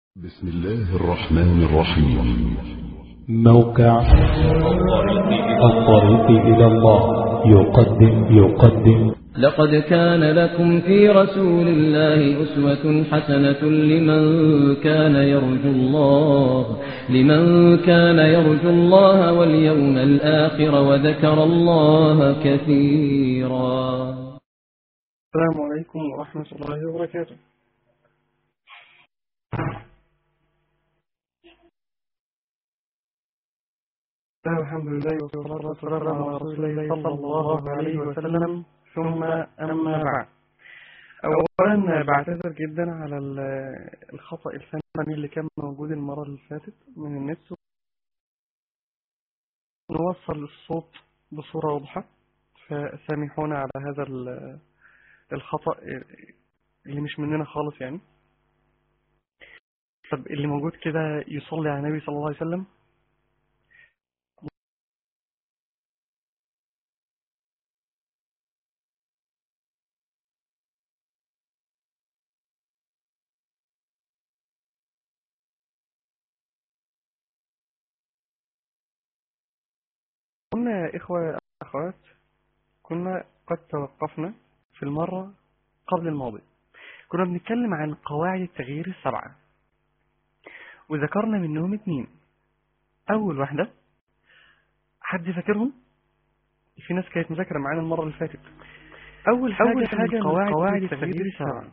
بسم الله الرحمن الرحيم. موقع الطريق إلى الله يقدم لقد كان لكم في رسول الله أسوة حسنة لمن كان يرجو الله واليوم الآخر وذكر الله كثيرا. السلام عليكم ورحمة الله وبركاته. الحمد لله والصلاة والسلام على رسول الله صلى الله عليه وسلم، ثم أما بعد. أولا بعتذر جدا على الخطأ الفني اللي كان موجود المرة اللي فاتت من النت. نوصل الصوت بصورة واضحة، فسامحونا على هذا الخطأ اللي مش مننا خالص يعني. طب اللي موجود كده يصلي على النبي صلى الله عليه وسلم. قلنا يا إخوة أخوات، كنا قد توقفنا في المرة قبل الماضي، كنا بنتكلم عن قواعد التغيير السبعة، وذكرنا منهم 2. أول واحدة، حد فاكرهم؟ في ناس كانت مذاكرة معانا المرة اللي فاتت. أول حاجة من قواعد التغيير السبعة،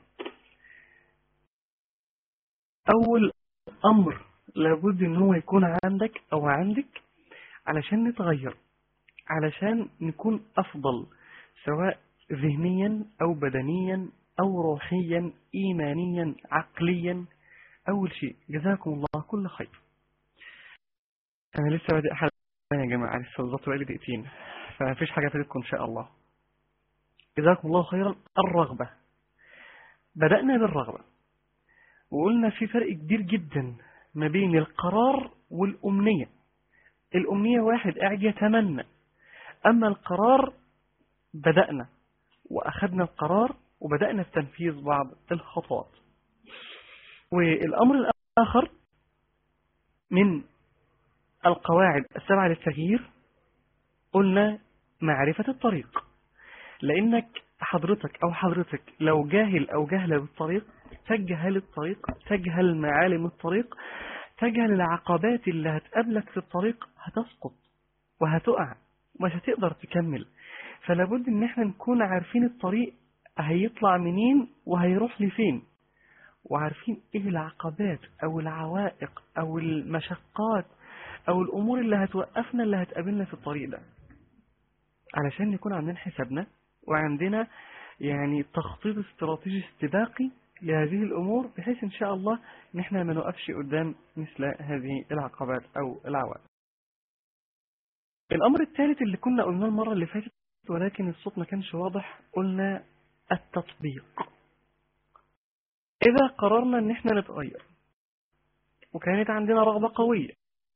أول أمر لابد إن هو يكون عندك أو عندك علشان نتغير، علشان نكون أفضل، سواء ذهنيا أو بدنيا أو روحيا إيمانيا عقليا. أول شيء، جزاكم الله كل خير. أنا لسه بادئ حلقة يا جماعة، لسه بالظبط بقالي دقيقتين، فمفيش حاجة فاتتكم إن شاء الله. جزاكم الله خيرا. الرغبة، بدأنا بالرغبة وقلنا في فرق كبير جدا ما بين القرار والأمنية. الأمنية واحد قاعد يتمنى، أما القرار بدأنا وأخذنا القرار وبدأنا في تنفيذ بعض الخطوات. والأمر الآخر من القواعد السبعة للتغيير، قلنا معرفة الطريق. لأنك حضرتك لو جاهل أو جهل بالطريق، تجهل الطريق، تجهل معالم الطريق، تجهل العقبات اللي هتقابلك في الطريق، هتسقط وهتقع ومش هتقدر تكمل. فلابد ان احنا نكون عارفين الطريق هيطلع منين وهيروح لفين، وعارفين ايه العقبات او العوائق او المشقات او الامور اللي هتوقفنا، اللي هتقابلنا في الطريق ده، علشان نكون عاملين حسابنا وعندنا يعني تخطيط استراتيجي استباقي لهذه الامور، بحيث ان شاء الله ان احنا ما نوقفش قدام مثل هذه العقبات او العوائق. الامر الثالث اللي كنا قلناه المرة اللي فاتت ولكن الصوت ما كانش واضح، قلنا التطبيق. إذا قررنا إن إحنا نتغير وكانت عندنا رغبة قوية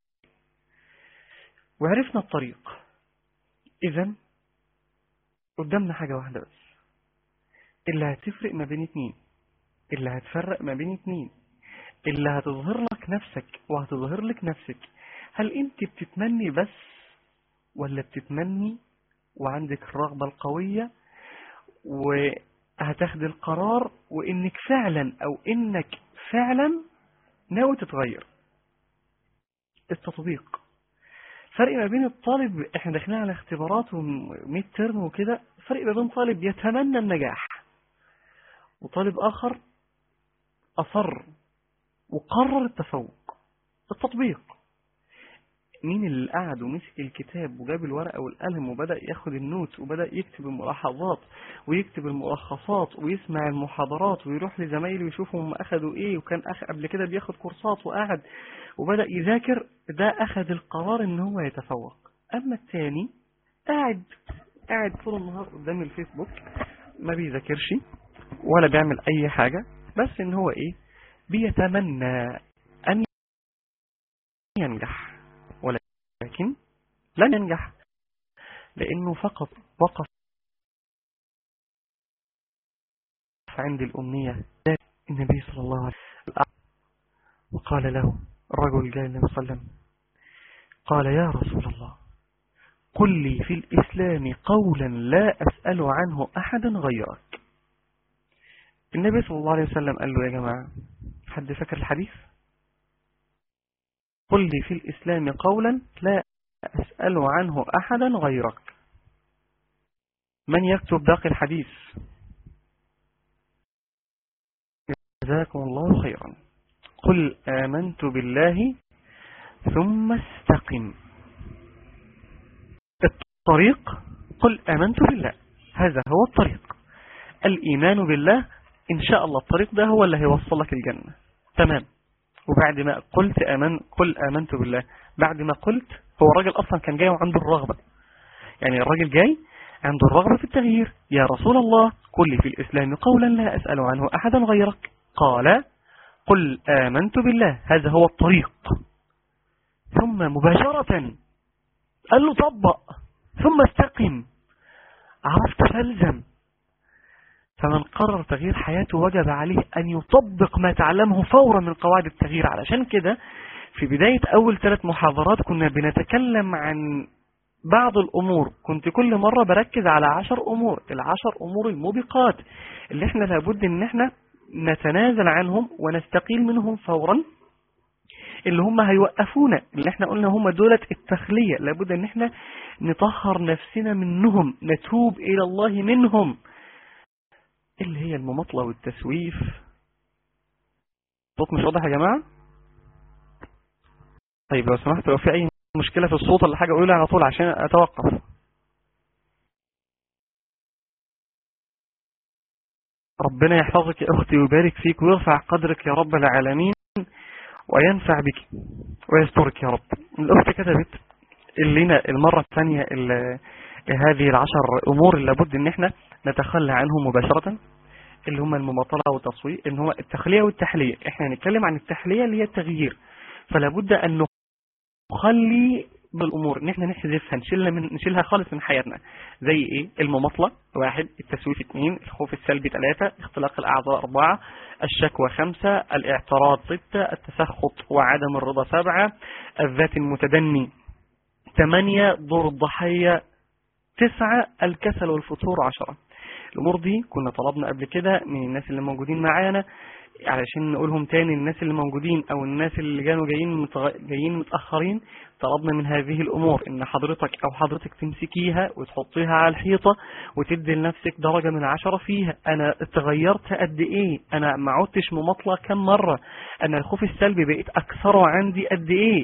وعرفنا الطريق، إذن قدامنا حاجة واحدة بس اللي هتفرق ما بين 2، اللي هتفرق ما بين 2، اللي هتظهر لك نفسك وهتظهر لك نفسك. هل أنت بتتمني بس، ولا بتتمني وعندك الرغبة القوية وهتاخد القرار وإنك فعلا أو إنك فعلا ناوي تتغير؟ التطبيق. فرق ما بين الطالب، احنا داخلين على اختبارات وميد ترم وكده، فرق ما بين طالب يتمنى النجاح وطالب آخر أصر وقرر التفوق. التطبيق، مين اللي قعد ومسك الكتاب وجاب الورقة والقلم وبدأ ياخد النوت وبدأ يكتب الملاحظات ويكتب الملخصات ويسمع المحاضرات ويروح لزمايله ويشوفهم هم أخدوا إيه، وكان قبل كده بياخد كورسات وقعد وبدأ يذاكر، ده أخذ القرار إن هو يتفوق. أما الثاني قاعد طول النهار قدام الفيسبوك، ما بيذاكرش ولا بيعمل أي حاجة، بس إن هو إيه، بيتمنى أن ينجح، ولكن لن ينجح لأنه فقط وقف عند الأمنية. النبي صلى الله عليه وسلم قال له الرجل جاء النبي صلى الله عليه وسلم قال يا رسول الله قل لي في الإسلام قولا لا أسأل عنه أحدا غيرك. النبي صلى الله عليه وسلم قال له يا جماعة، حد فاكر الحديث؟ قل لي في الإسلام قولا لا أسأل عنه أحدا غيرك. من يكتب باقي الحديث؟ جزاكم الله خيرا. قل آمنت بالله ثم استقم. الطريق قل آمنت بالله، هذا هو الطريق. الإيمان بالله إن شاء الله الطريق ده هو اللي هيوصلك الجنة. تمام. وبعد ما قل آمنت بالله، بعد ما قلت، هو الراجل أصلا كان جاي وعنده الرغبة، يعني الراجل جاي عنده الرغبة في التغيير. يا رسول الله قل لي في الإسلام قولا لا أسأل عنه أحدا غيرك. قال قل آمنت بالله، هذا هو الطريق. ثم مباشرة قال له طبق، ثم استقم، عرفت فالزم. فمن قرر تغيير حياته وجب عليه أن يطبق ما تعلمه فورا من قواعد التغيير. علشان كده في بداية أول 3 محاضرات كنا بنتكلم عن بعض الأمور، كنت كل مرة بركز على 10 أمور، ال10 أمور الموبقات اللي احنا لابد ان احنا نتنازل عنهم ونستقيل منهم فورا، اللي هم هيوقفونا، اللي احنا قلنا هم دولة التخلية، لابد ان احنا نطهر نفسنا منهم، نتوب إلى الله منهم، اللي هي المماطلة والتسويف. الصوت مش واضح يا جماعة؟ طيب لو سمحت، لو في أي مشكلة في الصوت ولا حاجة قولي على طول عشان أتوقف. ربنا يحفظك يا أختي ويبارك فيك ويرفع قدرك يا رب العالمين وينفع بك ويسترك يا رب. الأخت كتبت لنا المرة الثانية هذه ال10 أمور اللي لابد ان احنا نتخلى عنهم مباشرة، اللي هم المماطلة والتصوير، ان هو التخلية والتحلية. احنا هنتكلم عن التحلية اللي هي التغيير، فلابد ان نخلي بالامور ان احنا نحذفها، نشيلها خالص من حياتنا. زي ايه؟ المماطلة 1، التسويف 2، الخوف السلبي 3، اختلاق الاعضاء 4، الشكوى 5، الاعتراض 6، التسخط وعدم الرضا 7، الذات المتدني 8، دور الضحية 9، الكسل والفتور 10. الامور دي كنا طلبنا قبل كده من الناس اللي موجودين معانا، علشان نقولهم تاني الناس اللي موجودين او الناس اللي كانوا جايين متأخرين. طلبنا من هذه الامور ان حضرتك او حضرتك تمسكيها وتحطيها على الحيطة وتدي لنفسك درجة من 10 فيها. انا اتغيرت قد ايه؟ انا ما عدتش مماطلة كم مرة؟ انا الخوف السلبي بقيت اكثره عندي قد ايه؟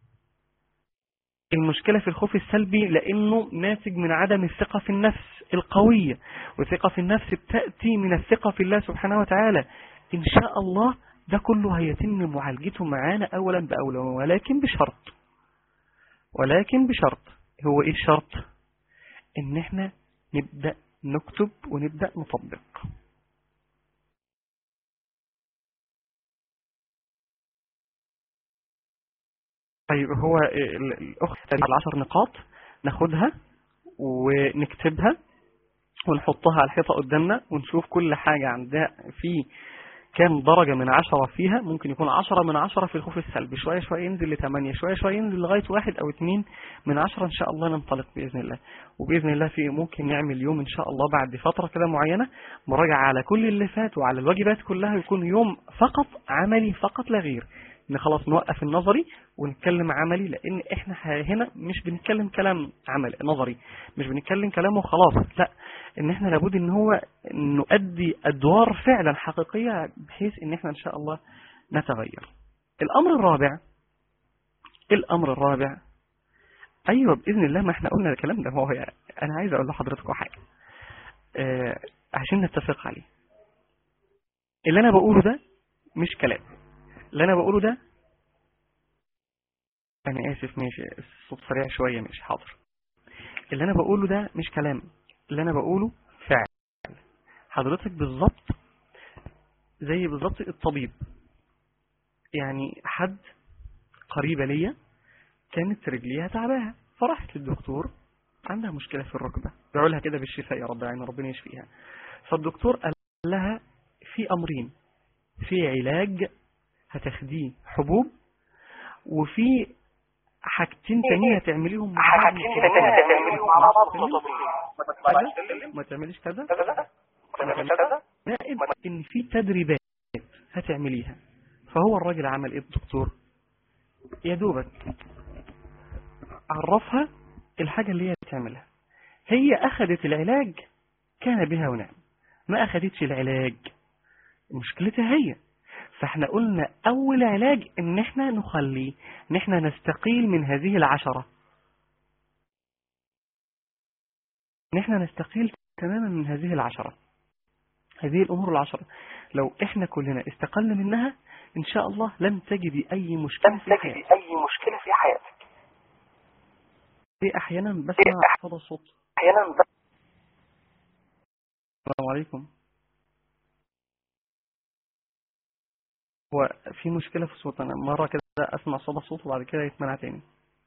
المشكلة في الخوف السلبي لأنه ناتج من عدم الثقة في النفس القوية، والثقة في النفس بتأتي من الثقة في الله سبحانه وتعالى. إن شاء الله ده كله هيتم معالجته معانا أولا بأولا، ولكن بشرط. هو إيه الشرط؟ إن احنا نبدأ نكتب ونبدأ نطبق. طيب هو الأخت 10 نقاط ناخدها ونكتبها ونحطها على الحيطة قدامنا ونشوف كل حاجة عندها في كام درجة من 10 فيها. ممكن يكون 10 من 10 في الخوف السلبي، شوية شوية ينزل ل8، شوية شوية ينزل لغاية 1 أو 2 من 10 إن شاء الله ننطلق بإذن الله. وبإذن الله في ممكن نعمل يوم إن شاء الله بعد فترة كده معينة مراجعة على كل اللي فات وعلى الواجبات كلها، يكون يوم فقط عملي فقط لا غير، ان خلاص نوقف النظري ونتكلم عملي. لان احنا هنا مش بنتكلم كلام عمل نظري، مش بنتكلم كلام وخلاص، لا، ان احنا لابد ان هو نؤدي ادوار فعلا حقيقية بحيث ان احنا ان شاء الله نتغير. الامر الرابع ايوه باذن الله، ما احنا قلنا الكلام ده. هو انا عايز اقول لحضرتك حاجة عشان نتفق عليه. اللي انا بقوله ده مش كلام، اللي انا بقوله ده، انا اسف ماشي الصوت سريع شوية، مش حاضر. اللي انا بقوله ده مش كلام، اللي انا بقوله فعل. حضرتك بالظبط زي بالظبط الطبيب. يعني حد قريبة ليا كانت رجليها تعباها، فراحت للدكتور، عندها مشكلة في الركبة، دعوا لها كده بالشفاء يا رب العالمين، ربنا يشفيها. فالدكتور قال لها في امرين، في علاج هتاخديه حبوب، وفي حاجتين تانية هتعمليهم مع بعض. ما تعمليش كذا، نائب ان في تدريبات هتعمليها. فهو الراجل عمل ايه الدكتور؟ يا دوبك عرفها الحاجة اللي هي بتعملها. هي اخذت العلاج كان بها ونعم، ما اخذتش العلاج مشكلتها هي. فاحنا قلنا اول علاج ان احنا نخلي ان احنا نستقيل من هذه العشرة، ان احنا نستقيل تماما من هذه العشرة، هذه الامور العشرة. لو احنا كلنا استقلنا منها ان شاء الله لن تجدي اي مشكلة في حياتك. احيانا بسمع صدى صوت. السلام عليكم. هو في مشكلة في الصوت، انا مرة كده اسمع صدى صوت وبعد كده يتمنع تاني.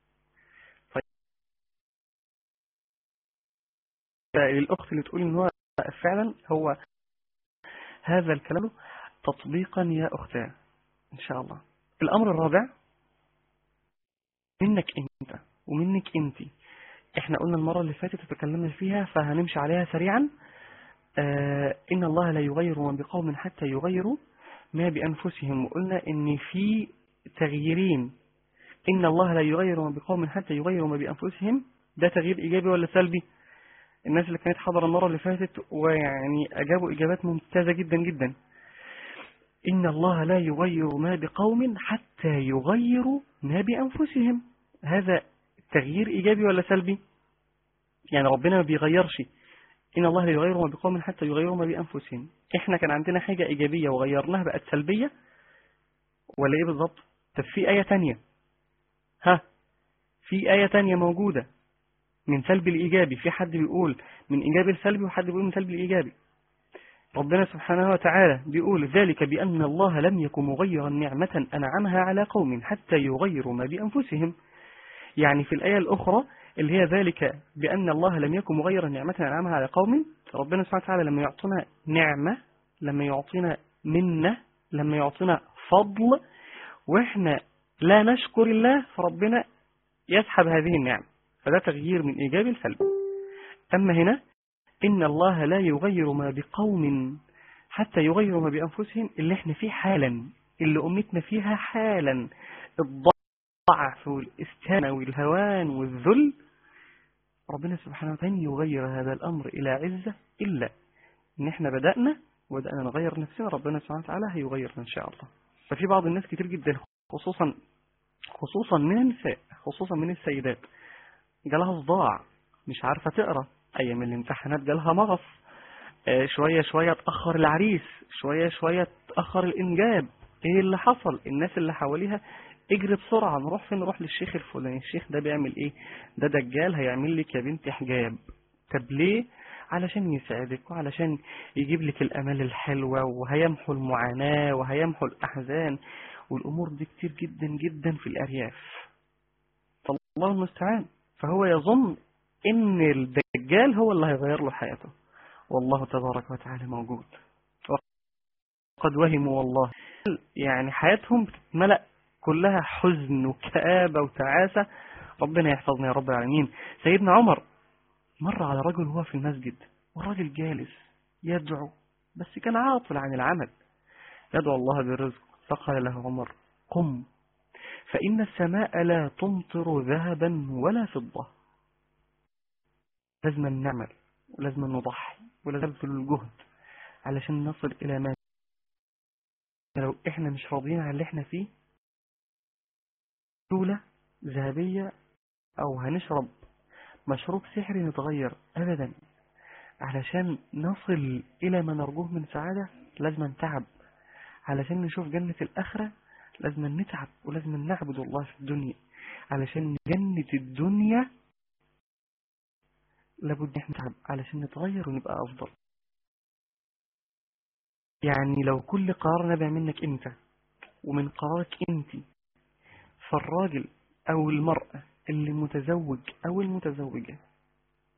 الأخت اللي تقول إن هو فعلا هو هذا الكلام تطبيقا يا أختاه إن شاء الله. الأمر الرابع منك أنت ومنك أنت. إحنا قلنا المرة اللي فاتت تتكلمنا فيها فهنمشي عليها سريعا. إن الله لا يغير ما بقوم حتى يغيروا ما بأنفسهم. وقلنا إن في تغييرين، إن الله لا يغير ما بقوم حتى يغيروا ما بأنفسهم، ده تغيير إيجابي ولا سلبي؟ الناس اللي كانت حاضرة المرة اللي فاتت ويعني أجابوا إجابات ممتازة جدا جدا. إن الله لا يغير ما بقوم حتى يغيروا ما بأنفسهم، هذا تغيير إيجابي ولا سلبي؟ يعني ربنا ما بيغيرش. إن الله لا يغير ما بقوم حتى يغيروا ما بأنفسهم. إحنا كان عندنا حاجة إيجابية وغيرناها بقت سلبية ولا إيه بالضبط؟ طب في آية تانية، في آية تانية موجودة من سلبي لإيجابي. في حد بيقول من إيجابي لسلبي وحد بيقول من سلبي لإيجابي. ربنا سبحانه وتعالى بيقول ذلك بأن الله لم يكن مغيرا نعمة أنعمها على قوم حتى يغيروا ما بأنفسهم. يعني في الآية الأخرى اللي هي ذلك بأن الله لم يكن مغيرا نعمة أنعمها على قوم، ربنا سبحانه وتعالى لما يعطينا نعمة، لما يعطينا منة، لما يعطينا فضل وإحنا لا نشكر الله، فربنا يسحب هذه النعمة، فده تغيير من إيجابي لسلبي. أما هنا إن الله لا يغير ما بقوم حتى يغيروا ما بأنفسهم، اللي احنا فيه حالا، اللي أمتنا فيها حالا، الضعف والاستهانة والهوان والذل، ربنا سبحانه وتعالى يغير هذا الأمر إلى عزة، إلا إن احنا بدأنا نغير نفسنا، ربنا سبحانه وتعالى هيغيرنا إن شاء الله. ففي بعض الناس كتير جدا خصوصا من النساء، خصوصا من السيدات، جالها صداع، مش عارفة تقرأ، أيام الامتحانات جالها مغص، شوية شوية تأخر العريس، شوية شوية تأخر الإنجاب. إيه اللي حصل؟ الناس اللي حواليها اجري بسرعة، نروح فين؟ نروح للشيخ الفلاني، الشيخ ده بيعمل إيه؟ ده دجال هيعمل لك يا بنت حجاب. طب ليه؟ علشان يساعدك وعلشان يجيب لك الأمال الحلوة وهيمحو المعاناة وهيمحو الأحزان، والأمور دي كتير جدا جدا في الأرياف، فالله المستعان. فهو يظن إن الدجال هو اللي هيغير له حياته، والله تبارك وتعالى موجود. وقد وهموا والله، يعني حياتهم بتتملأ كلها حزن وكآبة وتعاسة. ربنا يحفظنا يا رب العالمين. سيدنا عمر مر على رجل هو في المسجد، والراجل جالس يدعو بس كان عاطل عن العمل، يدعو الله بالرزق. فقال له عمر قم، فإن السماء لا تمطر ذهبا ولا فضة. لازم نعمل ولازم نضحي ولازم نبذل الجهد علشان نصل إلى ما، لو إحنا مش راضيين على اللي إحنا فيه دولة ذهبية أو هنشرب مشروب سحري نتغير أبدا. علشان نصل إلى ما نرجوه من سعادة لازم نتعب، علشان نشوف جنة الآخرة لازم نتعب ولازم نعبد الله في الدنيا. علشان جنة الدنيا لابد احنا نتعب علشان نتغير ونبقى أفضل. يعني لو كل قرار نابع منك انت ومن قرارك انت، فالراجل أو المرأة اللي متزوج أو المتزوجة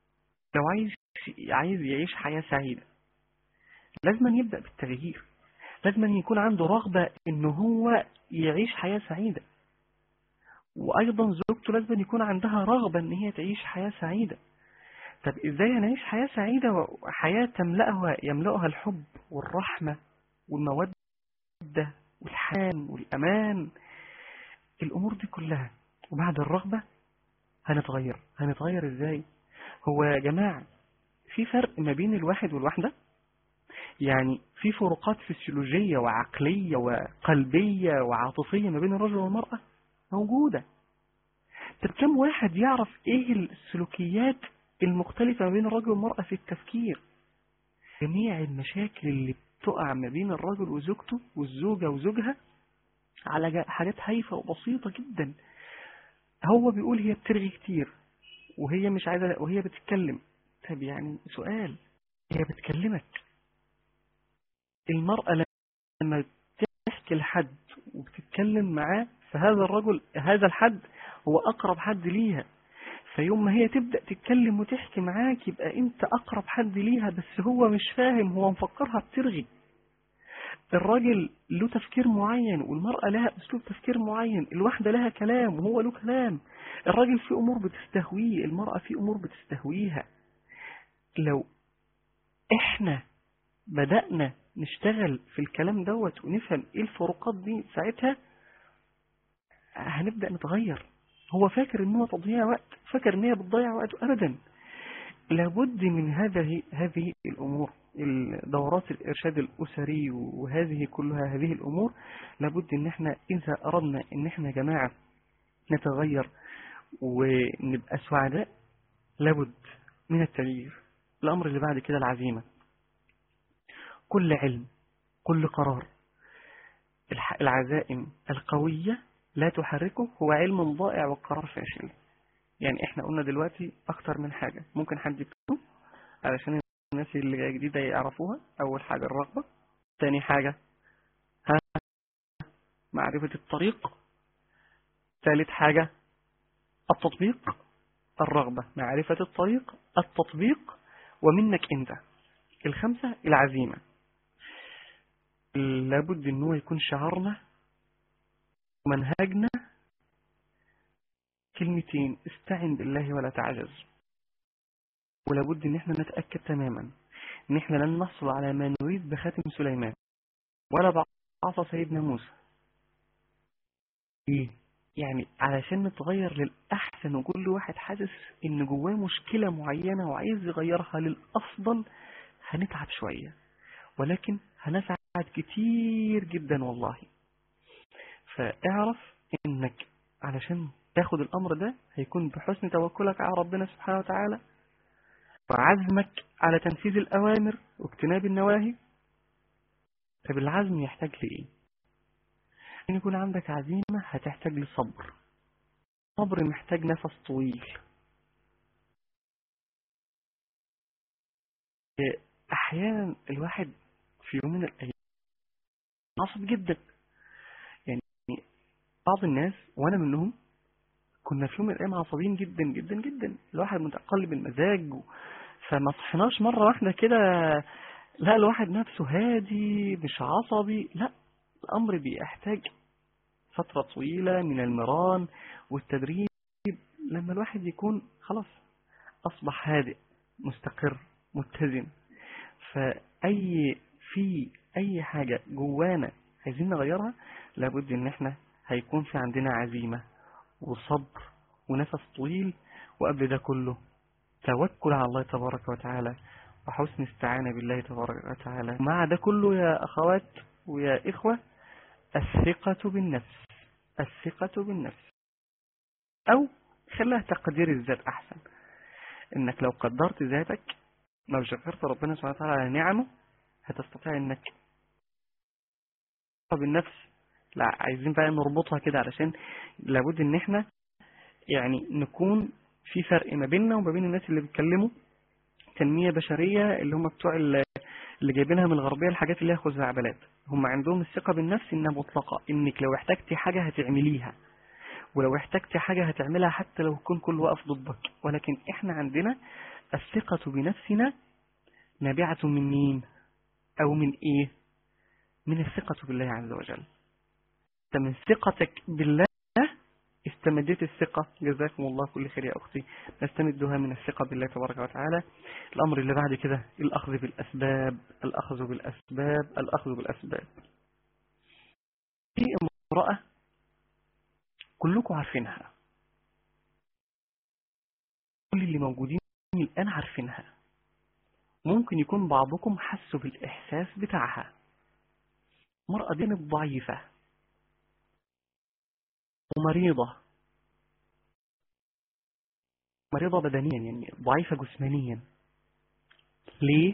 لو عايز يعيش حياة سعيدة لازم يبدأ بالتغيير. لازم يكون عنده رغبة إنه هو يعيش حياة سعيدة، وأيضا زوجته لازم يكون عندها رغبة إن هي تعيش حياة سعيدة. طب إزاي هنعيش حياة سعيدة وحياة يملأها الحب والرحمة والمودة والحنان والأمان، الأمور دي كلها؟ وبعد الرغبة هنتغير إزاي؟ هو يا جماعة في فرق ما بين الواحد والواحدة، يعني في فروقات فسيولوجية وعقلية وقلبية وعاطفية ما بين الرجل والمرأة موجودة. طب كم واحد يعرف ايه السلوكيات المختلفة ما بين الرجل والمرأة في التفكير؟ جميع المشاكل اللي بتقع ما بين الرجل وزوجته والزوجة وزوجها على حاجات هايفة وبسيطة جدا. هو بيقول هي بترغي كتير وهي مش عايزة وهي بتتكلم. طب يعني سؤال، هي بتكلمك. المرأة لما تحكي لحد وبتتكلم معاه، فهذا الرجل هذا الحد هو أقرب حد ليها، فيوم ما هي تبدأ تتكلم وتحكي معاك يبقى أنت أقرب حد ليها، بس هو مش فاهم، هو مفكرها بترغي. الراجل له تفكير معين والمرأة لها أسلوب تفكير معين، الواحدة لها كلام وهو له كلام. الراجل في أمور بتستهويه، المرأة في أمور بتستهويها. لو إحنا بدأنا نشتغل في الكلام دوت ونفهم إيه الفروقات دي، ساعتها هنبدأ نتغير. هو فاكر إن هو تضييع وقت، فاكر إن هي بتضيع وقته. أبدا، لابد من هذه الأمور، دورات الإرشاد الأسري وهذه كلها هذه الأمور. لابد إن احنا إذا أردنا إن احنا يا جماعة نتغير ونبقى سعداء، لابد من التغيير. الأمر اللي بعد كده العزيمة. كل علم، كل قرار، العزائم القوية لا تحركه هو علم ضائع وقرار فاشل. يعني احنا قلنا دلوقتي أكتر من حاجة ممكن حد يكتبه علشان الناس اللي جاية جديدة يعرفوها. أول حاجة الرغبة، ثاني حاجة معرفة الطريق، ثالث حاجة التطبيق. الرغبة، معرفة الطريق، التطبيق، ومنك انت. الخمسة العزيمة. لابد ان هو يكون شعارنا ومنهجنا كلمتين: استعن بالله ولا تعجز. ولابد ان احنا نتأكد تماما ان احنا لن نحصل على ما نريد بخاتم سليمان ولا بعصا سيدنا موسى. ايه يعني؟ علشان نتغير للأحسن، وكل واحد حاسس ان جواه مشكلة معينة وعايز يغيرها للأفضل، هنتعب شوية ولكن هنسعد كتير جدا والله. فاعرف انك علشان تاخد الامر ده هيكون بحسن توكلك على ربنا سبحانه وتعالى وعزمك على تنفيذ الأوامر واجتناب النواهي. طب العزم يحتاج لإيه؟ أن يكون عندك عزيمة هتحتاج لصبر. صبر محتاج نفس طويل. أحيانا الواحد في يوم من الأيام عصب جدا. يعني بعض الناس وأنا منهم كنا في يوم من الأيام عصبين جدا جدا جدا، الواحد متقلب المزاج فما صحناش مرة واحدة كده لا الواحد نفسه هادي مش عصبي. لا، الأمر بيحتاج فترة طويلة من المران والتدريب لما الواحد يكون خلاص أصبح هادئ مستقر متزن. في أي حاجة جوانا عايزين نغيرها، لابد إن احنا هيكون في عندنا عزيمة وصبر ونفس طويل، وقبل ده كله توكل على الله تبارك وتعالى وحسن استعانة بالله تبارك وتعالى. مع ده كله يا أخوات ويا إخوة، الثقة بالنفس. الثقة بالنفس، أو خليها تقدير الذات أحسن. إنك لو قدرت ذاتك، لو شكرت ربنا سبحانه وتعالى على نعمه، هتستطيع إنك بالنفس. لا، عايزين بقى نربطها كده علشان لابد إن احنا يعني نكون في فرق ما بيننا وما بين الناس اللي بيتكلموا تنمية بشرية، اللي هم بتوع اللي جايبينها من الغربية، الحاجات اللي هي خزعبلات. هم عندهم الثقة بالنفس إنها مطلقة، إنك لو احتجتي حاجة هتعمليها، ولو احتجتي حاجة هتعملها حتى لو يكون كل واقف ضدك. ولكن احنا عندنا الثقة بنفسنا نابعة من مين أو من إيه؟ من الثقة بالله عز وجل. من ثقتك بالله استمدت الثقة، جزاكم الله كل خير يا أختي، نستمدها من الثقة بالله تبارك وتعالى. الأمر اللي بعد كده الأخذ بالأسباب، الأخذ بالأسباب، الأخذ بالأسباب. في امرأة كلكم عارفينها، كل اللي موجودين الآن عارفينها، ممكن يكون بعضكم حسوا بالإحساس بتاعها. المرأة دي ضعيفة ومريضة، مريضة بدنيا، يعني ضعيفة جسمانيا. ليه؟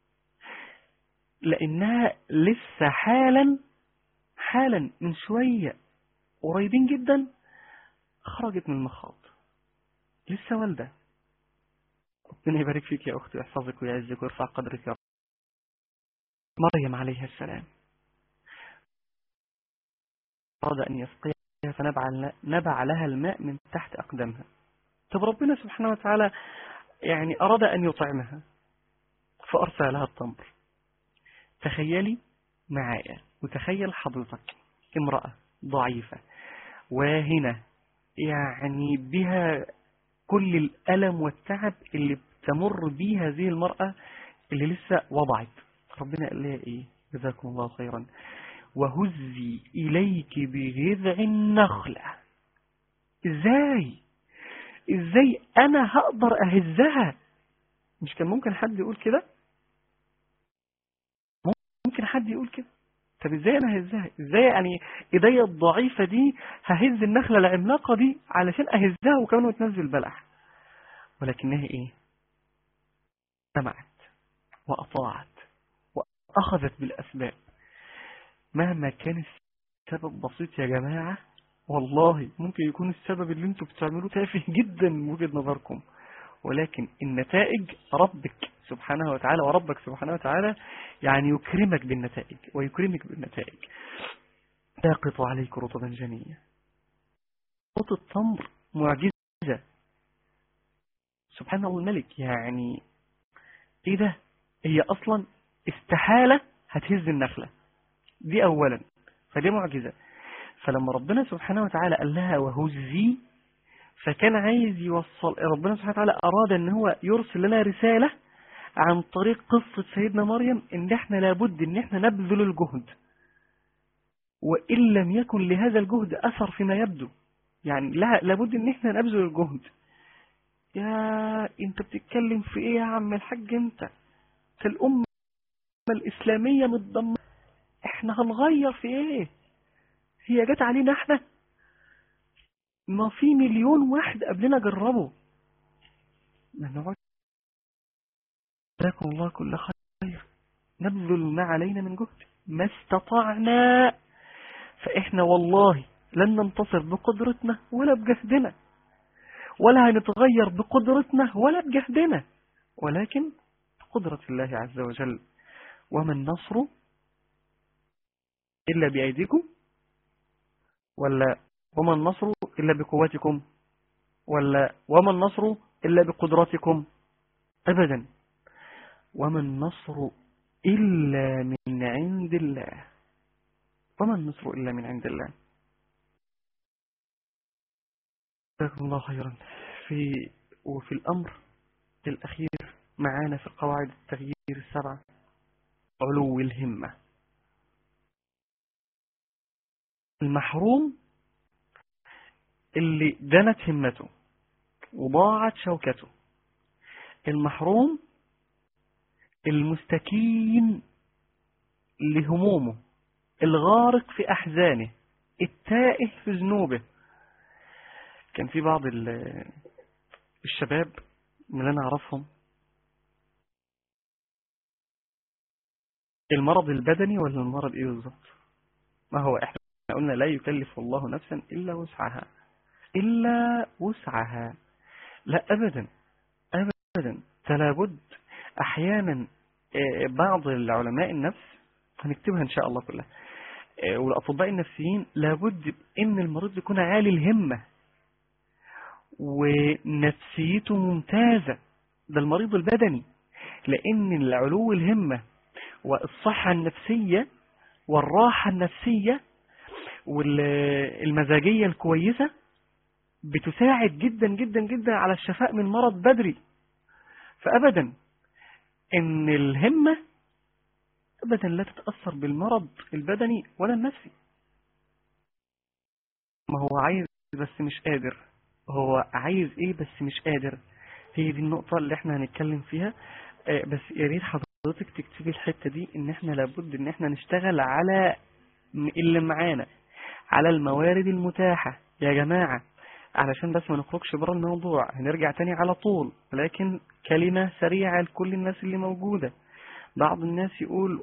لأنها لسه حالا من شوية قريبين جدا خرجت من المخاض، لسه والدة. ربنا يبارك فيك يا أختي ويحفظك ويعزك ويرفع قدرك يا رب. مريم عليها السلام أراد أن يسقيها فنبع لها الماء من تحت أقدامها. طب ربنا سبحانه وتعالى يعني أراد أن يطعمها فأرسل لها التمر. تخيلي معايا وتخيل حضرتك امرأة ضعيفة واهنة، يعني بها كل الألم والتعب اللي بتمر به هذه المرأة اللي لسه وضعت. ربنا قال لها إيه؟ جزاكم الله خيرا. وهزي إليك بجذع النخلة. إزاي أنا هقدر أهزها؟ مش كان ممكن حد يقول كده؟ ممكن حد يقول كده. طب إزاي أنا ههزها؟ إزاي يعني إيديا الضعيفة دي ههز النخلة العملاقة دي علشان أهزها وكمان وتنزل بلح؟ ولكنها إيه؟ سمعت وأطاعت وأخذت بالأسباب. مهما كان السبب بسيط يا جماعة، والله ممكن يكون السبب اللي انتوا بتعملوه تافه جدا من وجهة نظركم، ولكن النتائج ربك سبحانه وتعالى، وربك سبحانه وتعالى يعني يكرمك بالنتائج ويكرمك بالنتائج. ساقط عليك رطبا جنيا. صوت التمر معجزة سبحان الله الملك. يعني ايه ده؟ هي اصلا استحالة هتهز النخلة دي اولا، فدي معجزة. فلما ربنا سبحانه وتعالى قال لها وهزي، فكان عايز يوصل، ربنا سبحانه وتعالى أراد أن هو يرسل لنا رسالة عن طريق قصة سيدنا مريم، إن إحنا لابد إن إحنا نبذل الجهد، وإن لم يكن لهذا الجهد أثر فيما يبدو، يعني لابد إن إحنا نبذل الجهد. يا أنت بتتكلم في إيه يا عم الحاج؟ أنت الأمة الإسلامية متدمرة، إحنا هنغير في إيه؟ هي جت علينا إحنا؟ ما في مليون واحد قبلنا جربوا. ما نقعد جزاكم الله كل خير، نبذل ما علينا من جهد ما استطعنا. فإحنا والله لن ننتصر بقدرتنا ولا بجهدنا، ولا هنتغير بقدرتنا ولا بجهدنا، ولكن بقدرة الله عز وجل. وما النصر إلا بأيديكم، ولا وما النصر إلا بقوتكم، ولا وما النصر إلا بقدرتكم؟ أبدا. وما النصر إلا من عند الله، وما النصر إلا من عند الله. جزاكم الله خيرا. وفي الأمر الأخير معانا في قواعد التغيير السبعة علو الهمة. المحروم اللي دنت همته وضاعت شوكته، المحروم المستكين لهمومه، الغارق في أحزانه، التائه في ذنوبه. كان في بعض الشباب من اللي أنا أعرفهم، المرض البدني ولا المرض إيه بالظبط؟ ما هو إحنا قلنا لا يكلف الله نفسا إلا وسعها، إلا وسعها. لا أبدا أبدا، لابد أحيانا بعض العلماء النفس هنكتبها إن شاء الله كلها، والأطباء النفسيين لابد إن المريض يكون عالي الهمة ونفسيته ممتازة. ده المريض البدني، لأن العلو الهمة والصحة النفسية والراحة النفسية والمزاجية الكويسة بتساعد جدا جدا جدا على الشفاء من مرض بدري. فأبدا إن الهمة أبدا لا تتأثر بالمرض البدني ولا النفسي. ما هو عايز بس مش قادر، هو عايز ايه بس مش قادر. هي دي النقطة اللي احنا هنتكلم فيها. بس يا ريت حضرتك تكتبي الحتة دي، ان احنا لابد ان احنا نشتغل على اللي معانا، على الموارد المتاحة يا جماعة، علشان بس ما نخرجش بره الموضوع. هنرجع تاني على طول، ولكن كلمة سريعة لكل الناس اللي موجودة. بعض الناس يقول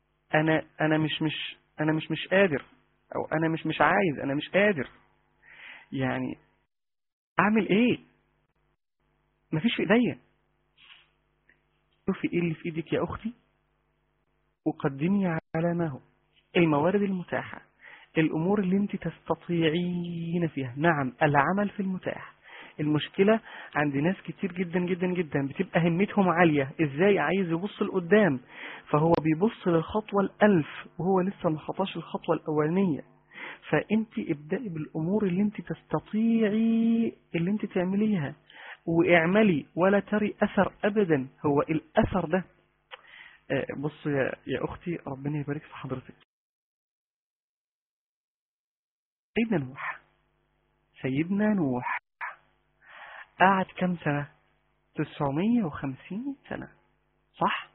انا مش قادر، او انا مش عايز، انا مش قادر. يعني اعمل ايه؟ مفيش في ايديا. شوفي ايه اللي في ايدك يا اختي وقدمي على ما هو. الموارد المتاحة، الامور اللي انت تستطيعين فيها. نعم، العمل في المتاح. المشكلة عند ناس كتير جدا جدا جدا بتبقى همتهم عالية، ازاي عايز يبص لقدام، فهو بيبص للخطوة الألف وهو لسه ما خطاش الخطوة الأولانية. فانت ابدأي بالامور اللي انت تستطيعي اللي انت تعمليها، واعملي ولا تري اثر ابدا. هو الاثر ده بص يا اختي، ربنا يبارك في حضرتك. سيدنا نوح قعد كم سنة؟ 950 سنة، صح؟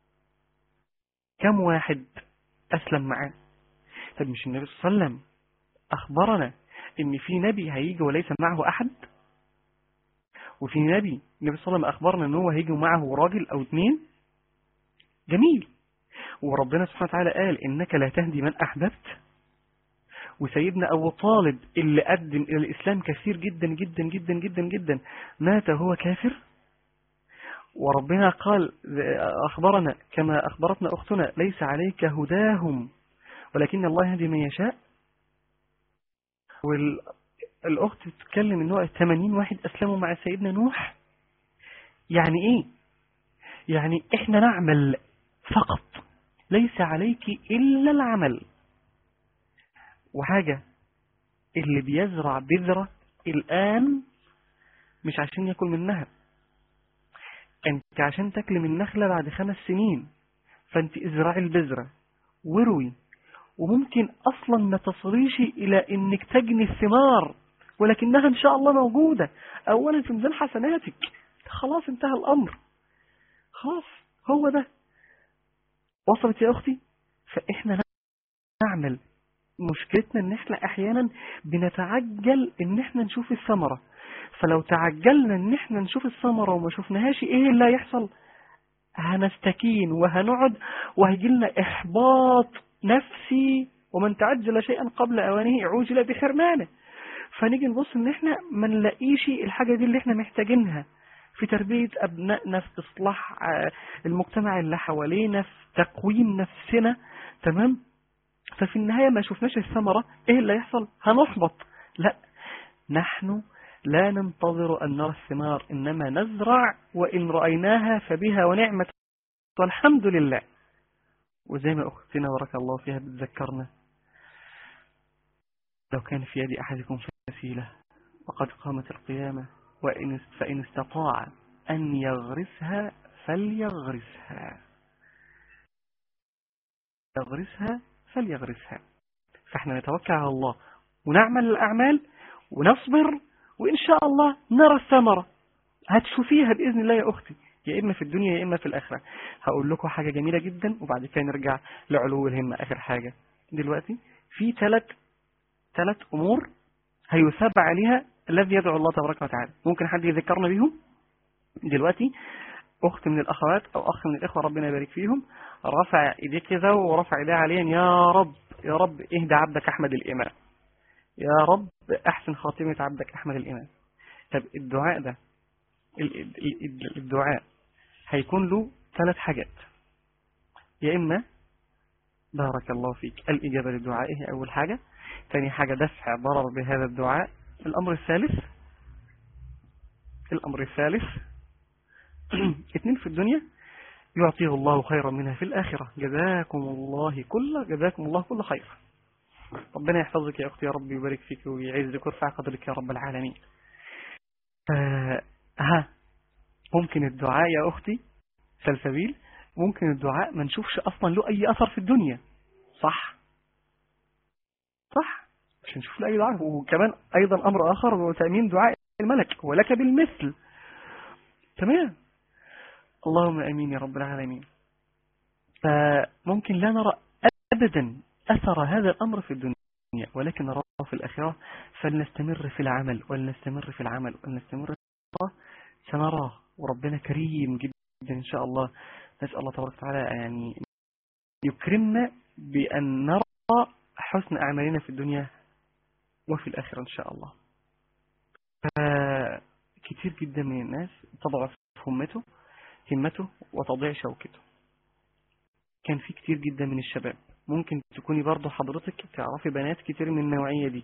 كم واحد اسلم معاه؟ طب مش النبي صلى الله عليه وسلم اخبرنا ان في نبي هيجي وليس معه احد؟ وفي نبي النبي صلى الله عليه وسلم اخبرنا ان هو هيجي معه راجل او اتنين. جميل. وربنا سبحانه وتعالى قال انك لا تهدي من احببت. وسيدنا ابو طالب اللي قدم الى الاسلام كثير جدا جدا جدا جدا جدا مات هو كافر. وربنا قال اخبرنا كما اخبرتنا اختنا ليس عليك هداهم ولكن الله يهدي من يشاء. والاخت تتكلم ان هو 80 واحد اسلموا مع سيدنا نوح. يعني ايه؟ يعني احنا نعمل فقط، ليس عليك الا العمل. وحاجة، اللي بيزرع بذرة الآن مش عشان يأكل منها، انت عشان تاكل من نخلة بعد 5 سنين. فانت ازرعي البذرة وروي، وممكن اصلا ما تصليش الى انك تجني الثمار، ولكنها ان شاء الله موجودة اولا في ميزان حسناتك. خلاص انتهى الامر، خلاص هو ده. وصلت يا اختي؟ فاحنا نعمل. مشكلتنا ان احنا احيانا بنتعجل ان احنا نشوف الثمرة. فلو تعجلنا ان احنا نشوف الثمرة وما شفناهاش، ايه اللي هيحصل؟ هنستكين وهنقعد وهيجي لنا احباط نفسي. ومن تعجل شيئا قبل اوانه عوجل بحرمانه. فنيجي نبص ان احنا ما نلاقيش الحاجة دي اللي احنا محتاجينها في تربية ابنائنا، في اصلاح المجتمع اللي حوالينا، في تقويم نفسنا. تمام؟ ففي النهاية ما شفناش الثمرة، ايه اللي يحصل؟ هنحبط. لا، نحن لا ننتظر أن نرى الثمار، إنما نزرع، وإن رأيناها فبها ونعمة والحمد لله. وزي ما أختنا بارك الله فيها بتذكرنا، لو كان في يد أحدكم فسيلة وقد قامت القيامة فإن استطاع أن يغرسها فليغرسها. فليغرسها. فاحنا نتوكل على الله ونعمل الأعمال ونصبر، وإن شاء الله نرى الثمرة. هتشوفيها بإذن الله يا أختي، يا إما في الدنيا يا إما في الآخرة. هقول لكم حاجة جميلة جدا وبعد كده نرجع لعلو الهمة. آخر حاجة دلوقتي، في ثلاث أمور هيثاب عليها الذي يدعو الله تبارك وتعالى. ممكن حد يذكرنا بيهم دلوقتي؟ أخت من الأخوات أو أخ من الإخوة ربنا يبارك فيهم رفع إيديه كذا ورفع إيديه عليا، يا رب يا رب اهدى عبدك أحمد الإمام، يا رب أحسن خاتمة عبدك أحمد الإمام. طب الدعاء ده، الدعاء هيكون له 3 حاجات. يا إما بارك الله فيك الإجابة لدعائه أول حاجة، ثاني حاجة دفع ضرر بهذا الدعاء، الأمر الثالث 2 في الدنيا يعطيه الله خيرا منها في الآخرة. جزاكم الله كل خير. ربنا يحفظك يا أختي يا رب، ويبارك فيك ويعزك ويرفع قدرك يا رب العالمين. ممكن الدعاء يا أختي سلسبيل، ممكن الدعاء ما نشوفش أصلا له أي أثر في الدنيا، صح؟ مش نشوف له أي دعاء. وكمان أيضا أمر آخر هو تأمين دعاء الملك ولك بالمثل. تمام، اللهم أمين يا رب العالمين. فممكن لا نرى أبدا أثر هذا الأمر في الدنيا، ولكن نراه في الآخرة. فلنستمر في العمل ولنستمر في العمل ولنستمر في العمل، سنراه. وربنا كريم جدا إن شاء الله. نسأل الله تبارك وتعالى يعني يكرمنا بأن نرى حسن أعمالنا في الدنيا وفي الآخرة إن شاء الله. كتير جدا من الناس تضعف همته وتضيع شوكته. كان في كتير جدا من الشباب، ممكن تكوني برضو حضرتك تعرفي بنات كتير من النوعية دي.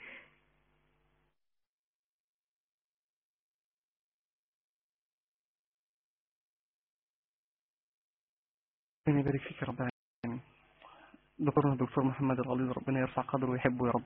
ربنا يبارك فيك يا رب العالمين. دكتورنا الدكتور محمد الغليظ، ربنا يرفع قدره ويحبه يا رب.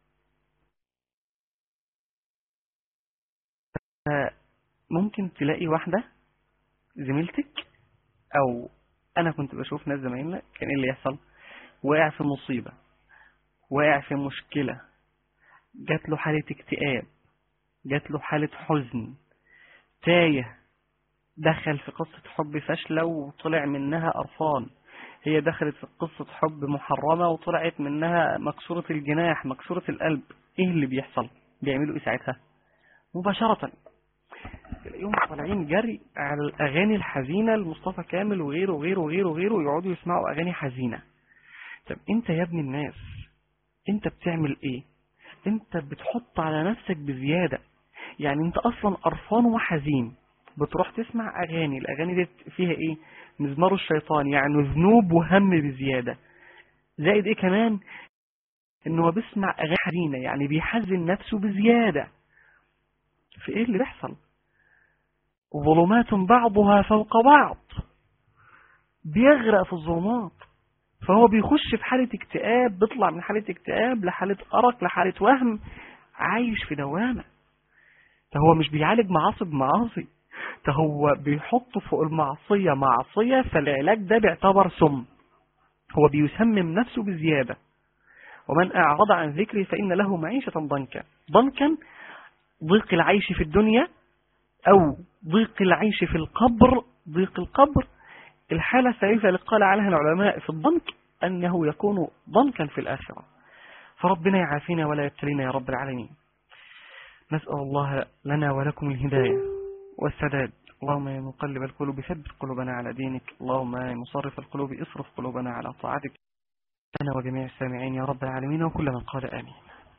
ممكن تلاقي واحدة زميلتك، او انا كنت بشوف ناس زمايلنا كان ايه اللي يحصل؟ واقع في مصيبة، واقع في مشكلة، جات له حالة اكتئاب، جات له حالة حزن، تايه، دخل في قصة حب فاشلة وطلع منها قرفان. هي دخلت في قصة حب محرمة وطلعت منها مكسورة الجناح مكسورة القلب. ايه اللي بيحصل؟ بيعملوا ايه ساعتها؟ مباشرة تلاقيهم طالعين جري على الأغاني الحزينة لمصطفى كامل وغيره وغيره وغيره وغيره، ويقعدوا يسمعوا أغاني حزينة. طب انت يا ابن الناس انت بتعمل ايه؟ انت بتحط على نفسك بزيادة. يعني انت اصلا قرفان وحزين، بتروح تسمع أغاني، الأغاني دي فيها ايه؟ مزمار الشيطان، يعني ذنوب وهم بزيادة. زائد ايه كمان؟ انه بيسمع أغاني حزينة، يعني بيحزن نفسه بزيادة. في ايه اللي بيحصل؟ ظلمات بعضها فوق بعض، بيغرق في الظلمات. فهو بيخش في حالة اكتئاب، بيطلع من حالة اكتئاب لحالة أرق لحالة وهم، عايش في دوامة. فهو مش بيعالج معاصي بمعاصي، فهو بيحط فوق المعصية معصية، فالعلاج ده بيعتبر سم. هو بيسمم نفسه بزيادة. ومن أعرض عن ذكري فإن له معيشة ضنكا. ضيق العيش في الدنيا أو ضيق العيش في القبر. ضيق القبر الحالة الثالثة اللي قال عليها العلماء في الضنك أنه يكون ضنكا في الآخرة. فربنا يعافينا ولا يبتلينا يا رب العالمين. نسأل الله لنا ولكم الهداية والسداد. اللهم يا مقلب القلوب ثبت قلوبنا على دينك، اللهم يا مصرف القلوب اصرف قلوبنا على طاعتك، أنا وجميع السامعين يا رب العالمين، وكل من قال آمين.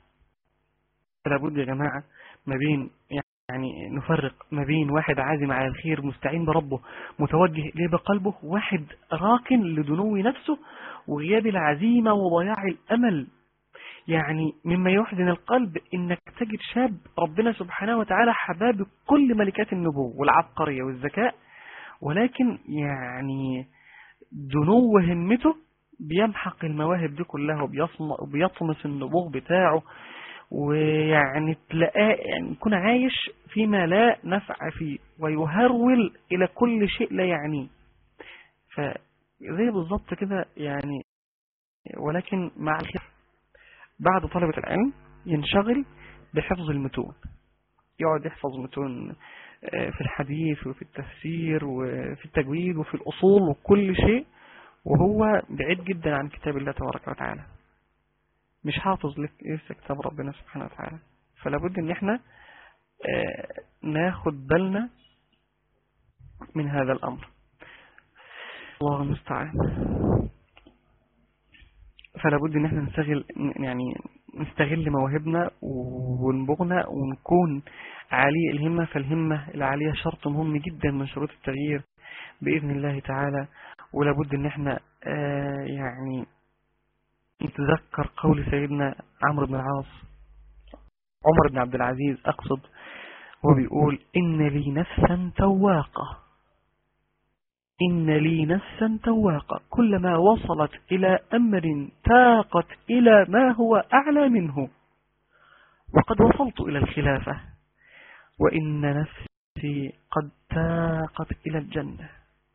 لابد يا جماعة ما بين يعني نفرق ما بين واحد عازم على الخير مستعين بربه متوجه إليه بقلبه، واحد راكن لدنو نفسه وغياب العزيمة وضياع الأمل. يعني مما يحزن القلب إنك تجد شاب ربنا سبحانه وتعالى حباب كل ملكات النبوة والعبقرية والذكاء، ولكن يعني دنو همته بيمحق المواهب دي كلها وبيطمس النبوغ بتاعه، ويعني تلاقاه يعني يكون عايش فيما لا نفع فيه ويهرول إلى كل شيء لا يعنيه. فزي بالضبط كده يعني. ولكن مع الخير بعد طلبة العلم ينشغل بحفظ المتون، يقعد يحفظ متون في الحديث وفي التفسير وفي التجويد وفي الأصول وكل شيء، وهو بعيد جدا عن كتاب الله تبارك وتعالى، مش حافظ لسه كتاب ربنا سبحانه وتعالى. فلا بد ان احنا ناخد بالنا من هذا الامر. الله المستعان. فلا بد ان احنا نستغل مواهبنا ونبغنا ونكون عالي الهمة. فالهمة العالية شرط مهم جدا من شروط التغيير بإذن الله تعالى. ولا بد ان احنا يعني نتذكر قول سيدنا عمرو بن العاص، عمر بن عبد العزيز أقصد، وبيقول إن لي نفسا تواقة إن لي نفسا تواقة كلما وصلت إلى أمر تاقت إلى ما هو أعلى منه، وقد وصلت إلى الخلافة، وإن نفسي قد تاقت إلى الجنة.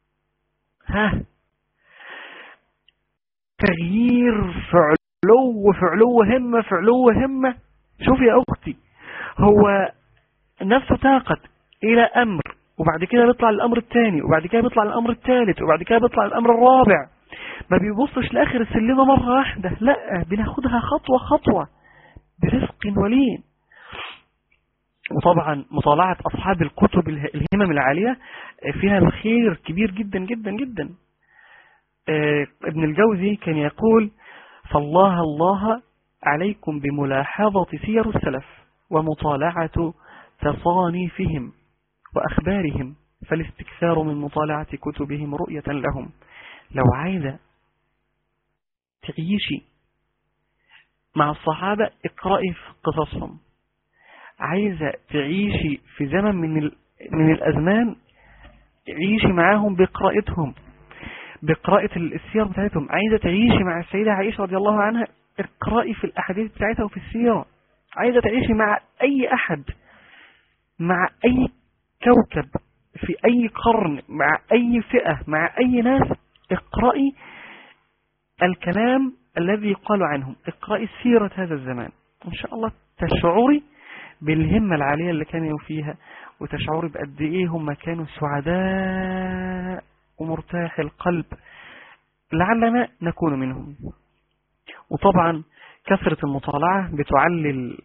تغيير فعلو همة. شوف يا أختي، هو نفسه تاقت إلى أمر، وبعد كده بيطلع الأمر الثاني، وبعد كده بيطلع الأمر الثالث، وبعد كده بيطلع الأمر الرابع. ما بيبصش لآخر السلمة مرة واحدة، لا، بناخدها خطوة خطوة برفق ولين. وطبعا مطالعة أصحاب الكتب الهمم العالية فيها الخير كبير جدا جدا جدا. ابن الجوزي كان يقول: فالله عليكم بملاحظة سير السلف ومطالعة تصانيفهم وأخبارهم، فالاستكثار من مطالعة كتبهم رؤية لهم. لو عايزة تعيشي مع الصحابة اقرأي في قصصهم، عايزة تعيشي في زمن من الأزمان عيشي معاهم بقراءتهم، بقراءة السير بتاعتهم. عايزة تعيشي مع السيدة عائشة رضي الله عنها، اقرأي في الأحاديث بتاعتها وفي السيرة. عايزة تعيشي مع أي أحد، مع أي كوكب، في أي قرن، مع أي فئة، مع أي ناس، اقرأي الكلام الذي يقال عنهم، اقرأي سيرة هذا الزمان، إن شاء الله تشعري بالهمة العالية اللي كانوا فيها، وتشعري بقد إيه هم كانوا سعداء ومرتاح القلب، لعلنا نكون منهم. وطبعا كثرة المطالعة بتعلي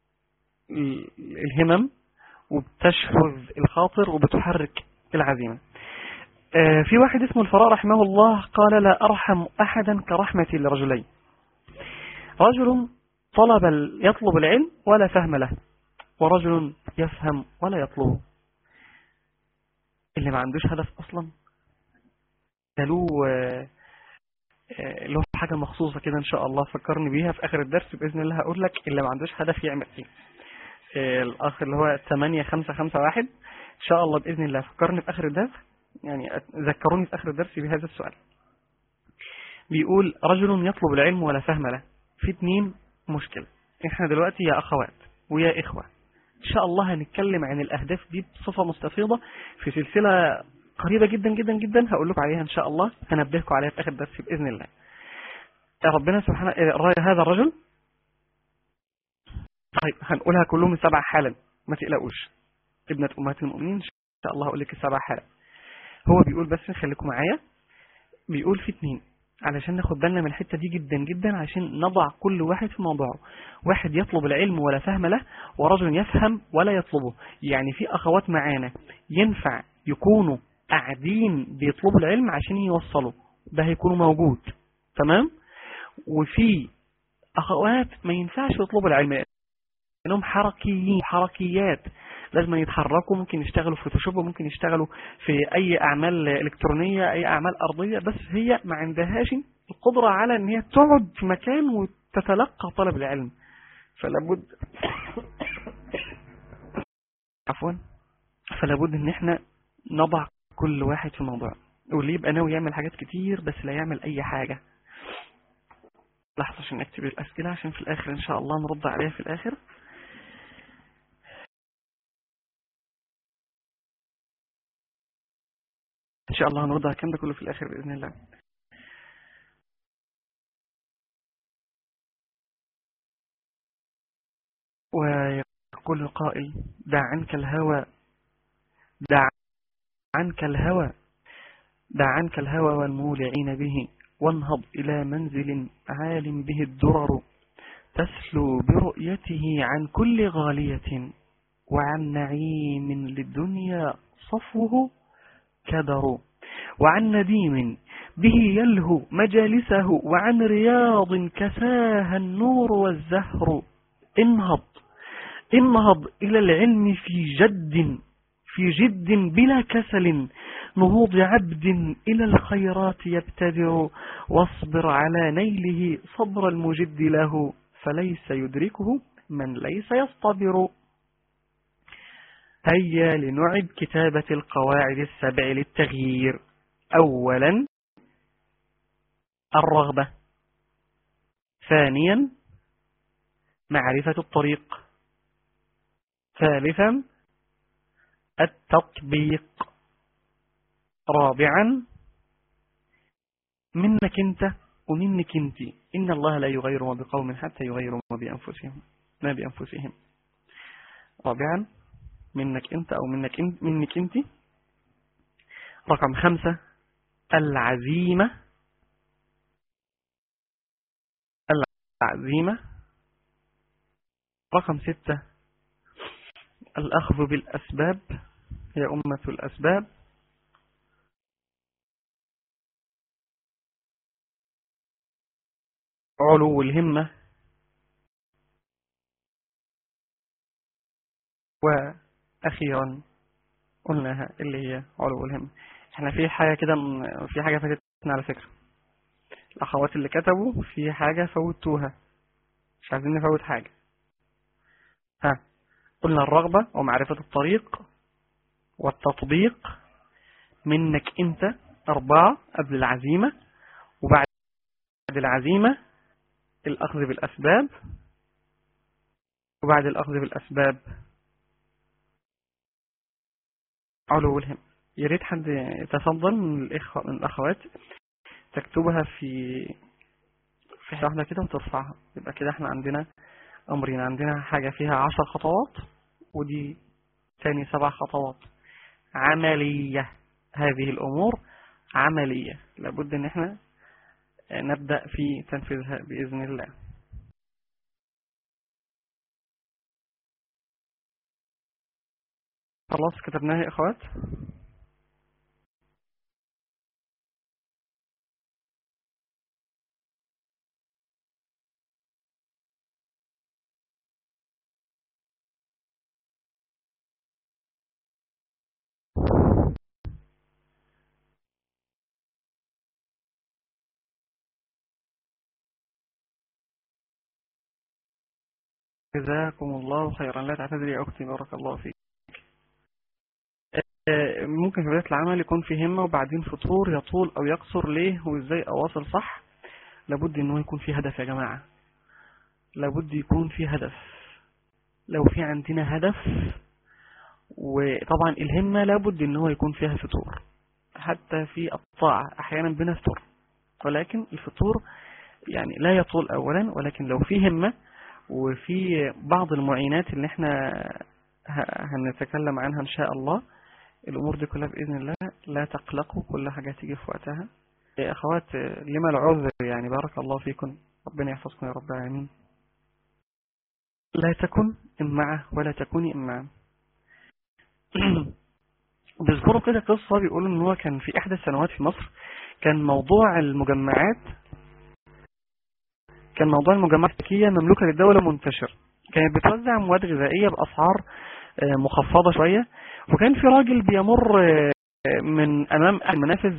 الهمم وبتشحذ الخاطر وبتحرك العزيمة. في واحد اسمه الفراء رحمه الله قال: لا أرحم أحدا كرحمتي لرجلين: رجل يطلب العلم ولا فهم له، ورجل يفهم ولا يطلبه. اللي ما عندوش هدف أصلا ده له حاجة مخصوصة كده إن شاء الله فكرني بيها في آخر الدرس بإذن الله. هقول لك اللي ما عندوش هدف يعمل إيه. الأخ اللي هو 8551 إن شاء الله بإذن الله فكرني في آخر الدرس، يعني ذكروني في آخر الدرس بهذا السؤال. بيقول: رجل يطلب العلم ولا فهم له. في 2 مشكلة. إحنا دلوقتي يا أخوات ويا إخوة إن شاء الله هنتكلم عن الأهداف دي بصفة مستفيضة في سلسلة قريبة جدا جدا جدا، هقول لكم عليها إن شاء الله، هنبهكم عليها في آخر الدرس بإذن الله. ربنا سبحانه هذا الرجل، طيب هنقولها كلهم 7 حالا، ما تقلقوش، ابنة أمهات المؤمنين إن شاء الله هقول لك 7 حالا. هو بيقول، بس خليكم معايا، بيقول في 2 علشان ناخد بالنا من الحتة دي جدا جدا، عشان نضع كل واحد في موضوعه. واحد يطلب العلم ولا فهم له، ورجل يفهم ولا يطلبه. يعني في أخوات معانا ينفع يكونوا قاعدين بيطلبوا العلم عشان يوصلوا، ده هيكونوا موجود، تمام. وفي أخوات ما ينفعش يطلبوا العلم لأنهم حركيات، لازم يتحركوا، ممكن يشتغلوا في فوتوشوب، ممكن يشتغلوا في أي أعمال إلكترونية، أي أعمال أرضية، بس هي ما عندهاش القدرة على أن هي تقعد في مكان وتتلقى طلب العلم. فلابد فلابد أن احنا نضع كل واحد في موضوع، واللي يبقى ناوي يعمل حاجات كتير بس لا يعمل أي حاجة. لحظة عشان نكتب الأسئلة عشان في الآخر إن شاء الله نرد عليها في الآخر. إن شاء الله هنرد على الكلام ده كله في الآخر بإذن الله. ويقول القائل: دع عنك الهوى، دع عنك الهوى، دع عنك الهوى والمولعين به، وانهض إلى منزل عال به الدرر، تسلو برؤيته عن كل غالية، وعن نعيم للدنيا صفوه كدر، وعن نديم به يلهو مجالسه، وعن رياض كساها النور والزهر. انهض إلى العلم في جد بلا كسل، نهوض عبد إلى الخيرات يبتدر، واصبر على نيله صبر المجد له، فليس يدركه من ليس يصطبر. هيا لنعد كتابة القواعد 7 للتغيير. أولا الرغبة، ثانيا معرفة الطريق، ثالثا التطبيق، رابعا منك أنت ومنك أنت، إن الله لا يغير ما بقوم حتى يغيروا ما بأنفسهم. رابعا منك أنت أو منك أنت. رقم 5 العزيمة. رقم 6 الأخذ بالأسباب، هي أمة الأسباب. علو الهمة، وأخيرا قلناها اللي هي علو الهمة. احنا في حاجة كده، في حاجة فاتتنا على فكرة، الأخوات اللي كتبوا في حاجة فوتوها، مش عايزين نفوت حاجة. قلنا الرغبة ومعرفة الطريق والتطبيق، منك أنت 4 قبل العزيمة، وبعد العزيمة الأخذ بالأسباب، وبعد الأخذ بالأسباب علو الهم. يا ريت حد يتفضل من الأخوات تكتبها في واحدة كده وترفعها، يبقى كده احنا عندنا أمرين، عندنا حاجة فيها 10 خطوات، ودي ثاني 7 خطوات عملية. هذه الأمور عملية، لابد ان احنا نبدأ في تنفيذها بإذن الله. خلاص كتبناها يا اخوات. جزاكم الله خيرا. لا تعتذري يا أختي، بارك الله فيك. ممكن في بداية العمل يكون في همة وبعدين فطور، يطول أو يقصر، ليه وإزاي أواصل صح؟ لابد إنه يكون في هدف يا جماعة، لابد يكون في هدف. لو في عندنا هدف، وطبعا الهمة لابد إنه يكون فيها فطور، حتى في الطاعة أحيانا بنفطر، ولكن الفطور يعني لا يطول أولا، ولكن لو في همة وفي بعض المعينات اللي احنا هنتكلم عنها إن شاء الله، الأمور دي كلها بإذن الله لا تقلقوا، كل حاجة تيجي في وقتها. يا أخوات لما العذر يعني، بارك الله فيكم، ربنا يحفظكم يا رب العالمين. لا تكن إمعة ولا تكوني إمعة. بيذكروا كده قصة، بيقولوا إن هو كان في إحدى السنوات في مصر كان موضوع المجمعات الذكية مملوكة للدولة منتشر، كانت بتوزع مواد غذائية بأسعار مخفضة شوية، وكان في راجل بيمر من أمام المنافذ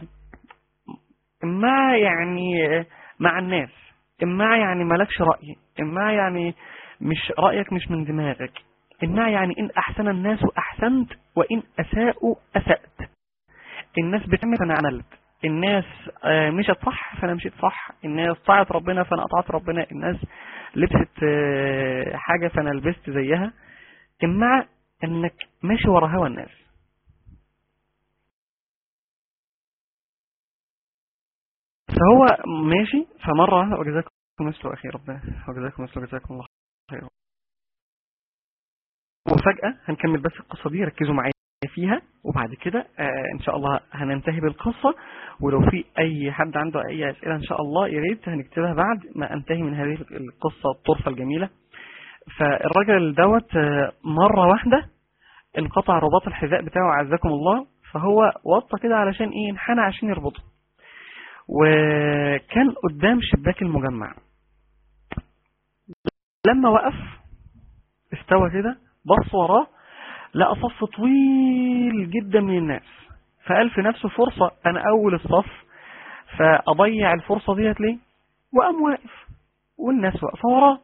مع الناس، يعني مالكش رأي، يعني مش رأيك مش من دماغك، يعني إن أحسن الناس أحسنت، وإن أساءوا أسأت. الناس بتعمل فأنا عملت، الناس مشت صح فأنا مشيت صح، الناس طاعت ربنا فأنا أطعت ربنا، الناس لبست حاجة فأنا لبست زيها. مع أنك ماشي ورا هوا الناس. فهو ماشي، فمرة وجزاكم مثل أخي ربنا وجزاكم مثل، جزاكم الله خير. وفجأة هنكمل بس القصة دي، ركزوا معايا فيها، وبعد كده إن شاء الله هننتهي بالقصة. ولو في أي حد عنده أي أسئلة إن شاء الله يا ريت هنكتبها بعد ما أنتهي من هذه القصة الطرفة الجميلة. فالراجل دوت مرة واحدة انقطع رباط الحذاء بتاعه عزكم الله، فهو وطى كده علشان انحنى عشان يربطه، وكان قدام شباك المجمع. لما وقف استوى كده، بص وراه لقى صف طويل جدا من الناس، فقال في نفسه فرصة أنا أول الصف، فأضيع الفرصة ديت ليه؟ وقام واقف والناس واقفة وراه.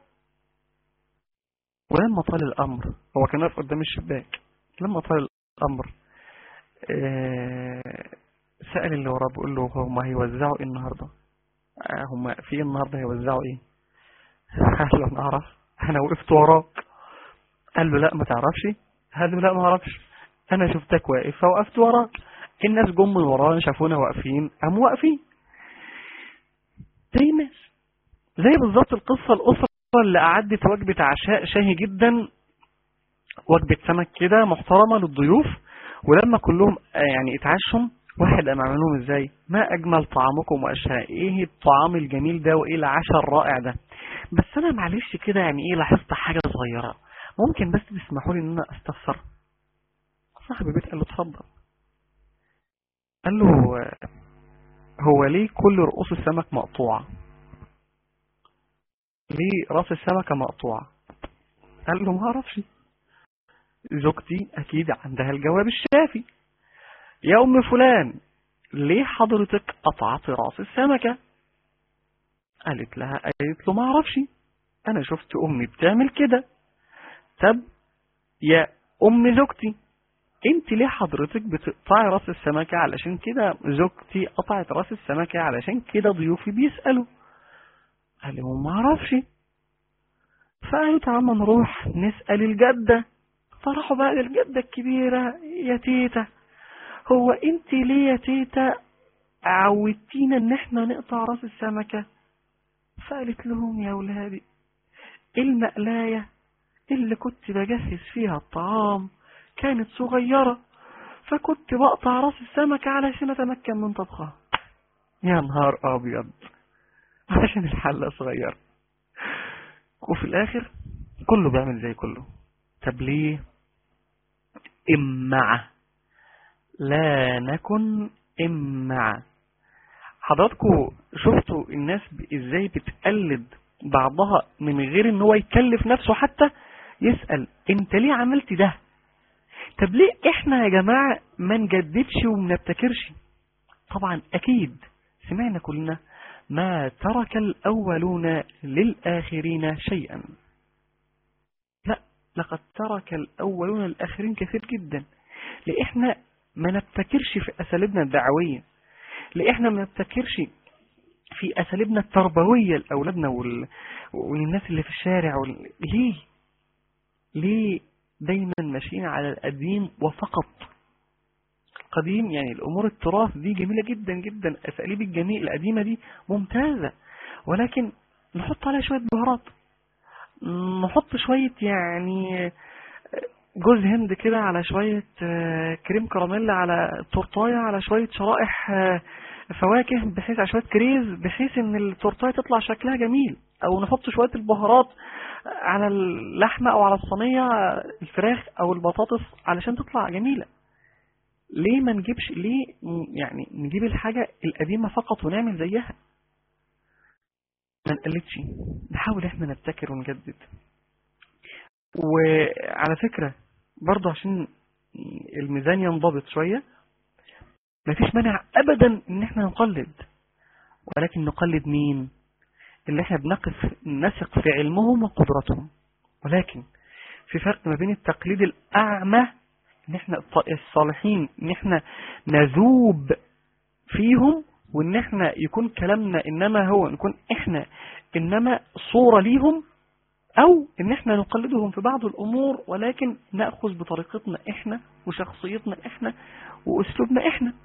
ولما طال الأمر، هو كان واقف قدام الشباك، لما طال الأمر سأل اللي وراه بيقول له هما هيوزعوا ايه النهاردة؟ هما في النهاردة هيوزعوا ايه؟ قال له انا اعرف، انا وقفت وراك. قال له لا ما تعرفش؟ قال له لا ما اعرفش، انا شفتك واقف فوقفت وراك. الناس جم من ورانا شافونا واقفين قاموا واقفين زي الناس. زي بالظبط القصة الأسرة اللي أعدت وجبة عشاء شاهي جدا، وجبة سمك كده محترمة للضيوف، ولما كلهم يعني اتعشوا واحد قام عملهم ازاي؟ ما أجمل طعامكم وأشهى، ايه الطعام الجميل ده وايه العشاء الرائع ده. بس أنا معلش كده يعني ايه لاحظت حاجة صغيرة، ممكن بس تسمحوا لي ان انا استفسر؟ صاحب البيت قال له اتفضل. قال له هو ليه كل رؤوس السمك مقطوعة؟ ليه راس السمكة مقطوعة؟ قال له ما اعرفش، زوجتي اكيد عندها الجواب الشافي. يا ام فلان ليه حضرتك قطعت راس السمكة؟ قالت له ما اعرفش، انا شفت امي بتعمل كده. طب يا ام زوجتي انت ليه حضرتك بتقطعي راس السمكة؟ علشان كده زوجتي قطعت راس السمكة، علشان كده ضيوفي بيسألوا. قال له ما اعرفش. فقالوا تعالى نروح نسأل الجدة. فراحوا بقى للجدة الكبيرة، يا تيتا هو انت ليه يا تيتا عودتينا ان احنا نقطع راس السمكة؟ فقالت لهم يا ولادي المقلاية اللي كنت بجهز فيها الطعام كانت صغيرة، فكنت بقطع راس السمكة علشان اتمكن من طبخها. يا نهار ابيض، عشان الحلة صغيرة. وفي الاخر كله بيعمل زي كله. طب ليه؟ امعة لا نكن امعة. حضراتكم شفتوا الناس ازاي بتقلد بعضها من غير ان هو يكلف نفسه حتى يسأل انت ليه عملت ده؟ طب ليه احنا يا جماعة ما نجددش ومنبتكرش؟ طبعا اكيد سمعنا كلنا ما ترك الاولون للاخرين شيئا. لا، لقد ترك الاولون للاخرين كثير جدا. ليه احنا ما نبتكرش في اساليبنا الدعوية؟ ليه احنا ما نبتكرش في اساليبنا التربوية لاولادنا وللناس اللي في الشارع ليه دايما ماشيين على القديم وفقط؟ القديم يعني الامور التراث دي جميلة جدا جدا، اساليب الجميل القديمة دي ممتازة، ولكن نحط عليها شوية بهارات، نحط شوية يعني جوز هند كده على شوية كريم كراميل على تورتاية على شوية شرائح فواكه بحيث على شوية كريز بحيث ان التورتاية تطلع شكلها جميل، او نحط شوية البهارات على اللحمة او على الصينية الفراخ او البطاطس علشان تطلع جميلة. ليه ما نجيبش؟ ليه يعني نجيب الحاجة القديمة فقط ونعمل زيها؟ ما نقلدش، نحاول احنا نبتكر ونجدد. وعلى فكرة برضو عشان الميزان ينضبط شوية، مفيش مانع ابدا ان احنا نقلد، ولكن نقلد مين؟ اللي احنا نثق في علمهم وقدرتهم. ولكن في فرق ما بين التقليد الاعمى ان احنا الصالحين ان احنا نذوب فيهم، وان احنا يكون كلامنا انما هو نكون احنا انما صورة ليهم، او ان احنا نقلدهم في بعض الامور ولكن نأخذ بطريقتنا احنا وشخصيتنا احنا واسلوبنا احنا.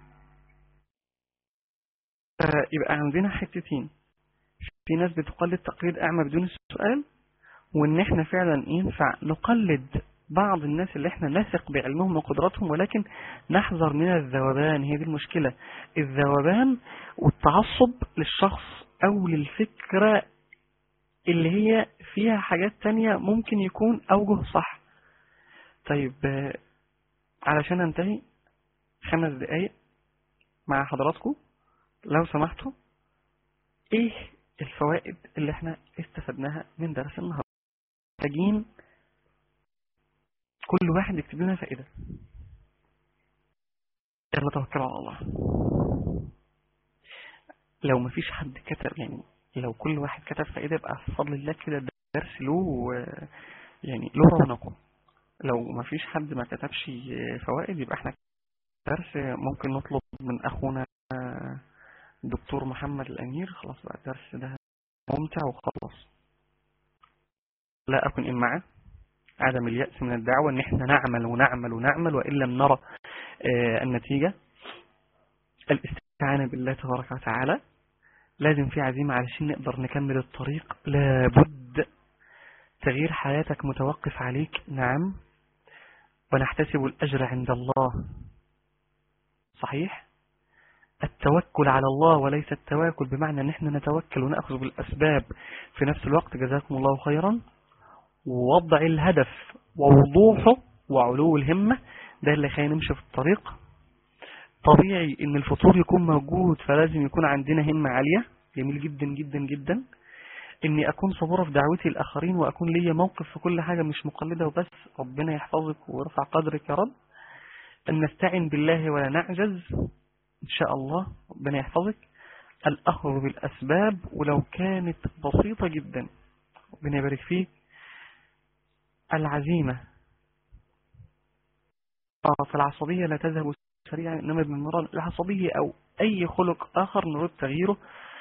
يبقى عندنا حتتين، في ناس بتقلد تقليد اعمى بدون السؤال، وان احنا فعلا ينفع نقلد بعض الناس اللي احنا نثق بعلمهم وقدراتهم، ولكن نحذر من الذوبان. هي دي المشكلة، الذوبان والتعصب للشخص او للفكرة اللي هي فيها حاجات تانية ممكن يكون اوجه صح. طيب علشان انتهي 5 دقايق مع حضراتكم لو سمحتوا، ايه الفوائد اللي احنا استفدناها من درس النهاردة؟ محتاجين كل واحد يكتب لنا فائدة. يلا توكلوا على الله. لو مفيش حد كتب، يعني لو كل واحد كتب فائدة يبقى بفضل الله كده درس له يعني له رونقه. لو مفيش حد ما كتبش فوائد يبقى احنا درس ممكن نطلب من أخونا الدكتور محمد الأمير. خلاص بقى الدرس ده ممتع وخلص. لا أكن إن معه عدم اليأس من الدعوة، إن إحنا نعمل ونعمل ونعمل وإن لم نرى النتيجة. الاستعانة بالله تبارك وتعالى، لازم في عزيمة علشان نقدر نكمل الطريق. لابد تغيير حياتك متوقف عليك، نعم، ونحتسب الأجر عند الله، صحيح. التوكل على الله وليس التواكل، بمعنى ان احنا نتوكل ونأخذ بالأسباب في نفس الوقت، جزاكم الله خيرا. ووضع الهدف ووضوحه وعلو الهمة، ده اللي خلينا نمشي في الطريق. طبيعي ان الفطور يكون موجود، فلازم يكون عندنا همة عالية. جميل جدا جدا جدا. اني اكون صبورة في دعوتي الاخرين، واكون ليا موقف في كل حاجة، مش مقلدة وبس. ربنا يحفظك ويرفع قدرك يا رب. ان نستعين بالله ولا نعجز ان شاء الله، ربنا يحفظك. الاخذ بالاسباب ولو كانت بسيطة جدا، ربنا يبارك فيك. العزيمة، فالعصبية لا تذهب سريعا، انما بالمرة العصبية او اي خلق اخر نريد تغييره،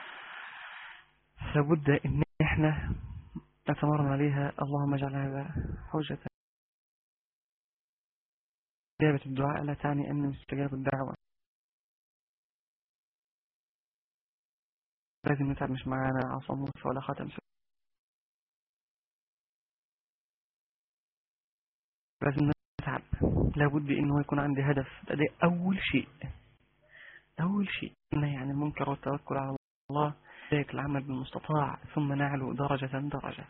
لابد ان احنا نتمرن عليها. اللهم اجعل هذا حجة. إجابة الدعاء لا تعني أن مستجاب الدعوة. لازم نتعب، مش معانا عصا موسى ولا خاتم سوى. لازم نتعب، لابد إنه يكون عندي هدف. ده أول شيء، أول شيء النهي عن المنكر والتوكل على الله، ذلك العمل بالمستطاع، ثم نعلو درجة درجة.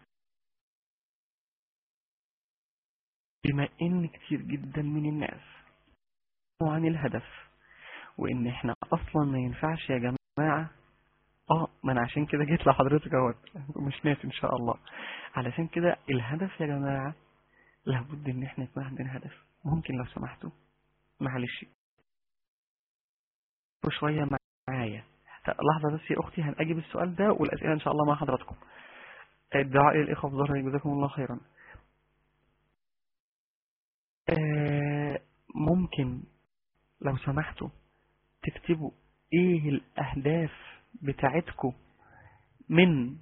بما إن كتير جدا من الناس عن الهدف، وإن إحنا أصلا ما ينفعش يا جماعة. ما أنا عشان كده جيت لحضرتك اهوت، مش ناسي إن شاء الله. علشان كده الهدف يا جماعة، لابد إن إحنا يكون عندنا هدف. ممكن لو سمحتوا معلش شوية معايا لحظة بس يا أختي، هنأجيب السؤال ده والأسئلة إن شاء الله مع حضراتكم. الدعاء للإخوة في ظهر، جزاكم الله خيرا. ممكن لو سمحتوا تكتبوا إيه الأهداف بتاعتكم من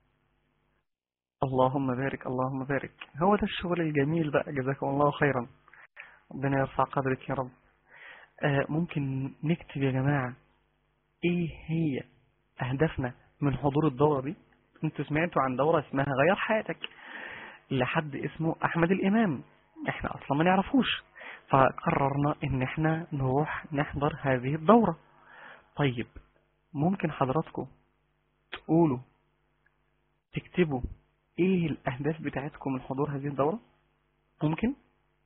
اللهم بارك اللهم بارك. هو ده الشغل الجميل بقى، جزاكم الله خيرا، ربنا يرفع قدرك يا رب. ممكن نكتب يا جماعة ايه هي اهدافنا من حضور الدورة دي. انتوا سمعتوا عن دورة اسمها غير حياتك لحد اسمه احمد الامام، احنا اصلا ما نعرفوش، فقررنا ان احنا نروح نحضر هذه الدورة. طيب ممكن حضراتكم تقولوا تكتبوا ايه الاهداف بتاعتكم من حضور هذه الدورة؟ ممكن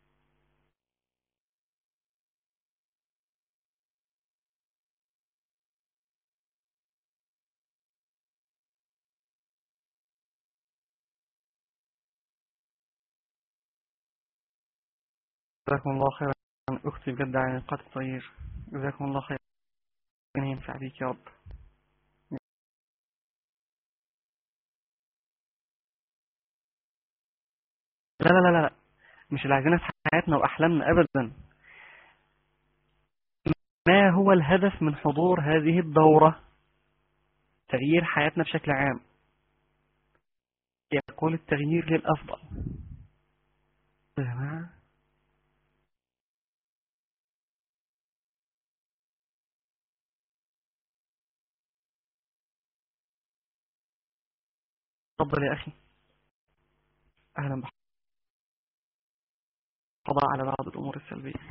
جزاكم الله خيرا اختي، بجد عن نقاط التغيير، جزاكم الله خيرا، ربنا ينفع بيك يا رب. لا لا لا لا، مش اللي عايزينها في حياتنا واحلامنا ابدا. ما هو الهدف من حضور هذه الدورة؟ تغيير حياتنا بشكل عام، يقول التغيير للأفضل يا جماعة. تفضل يا أخي، أهلا بقضاء على بعض الأمور السلبية.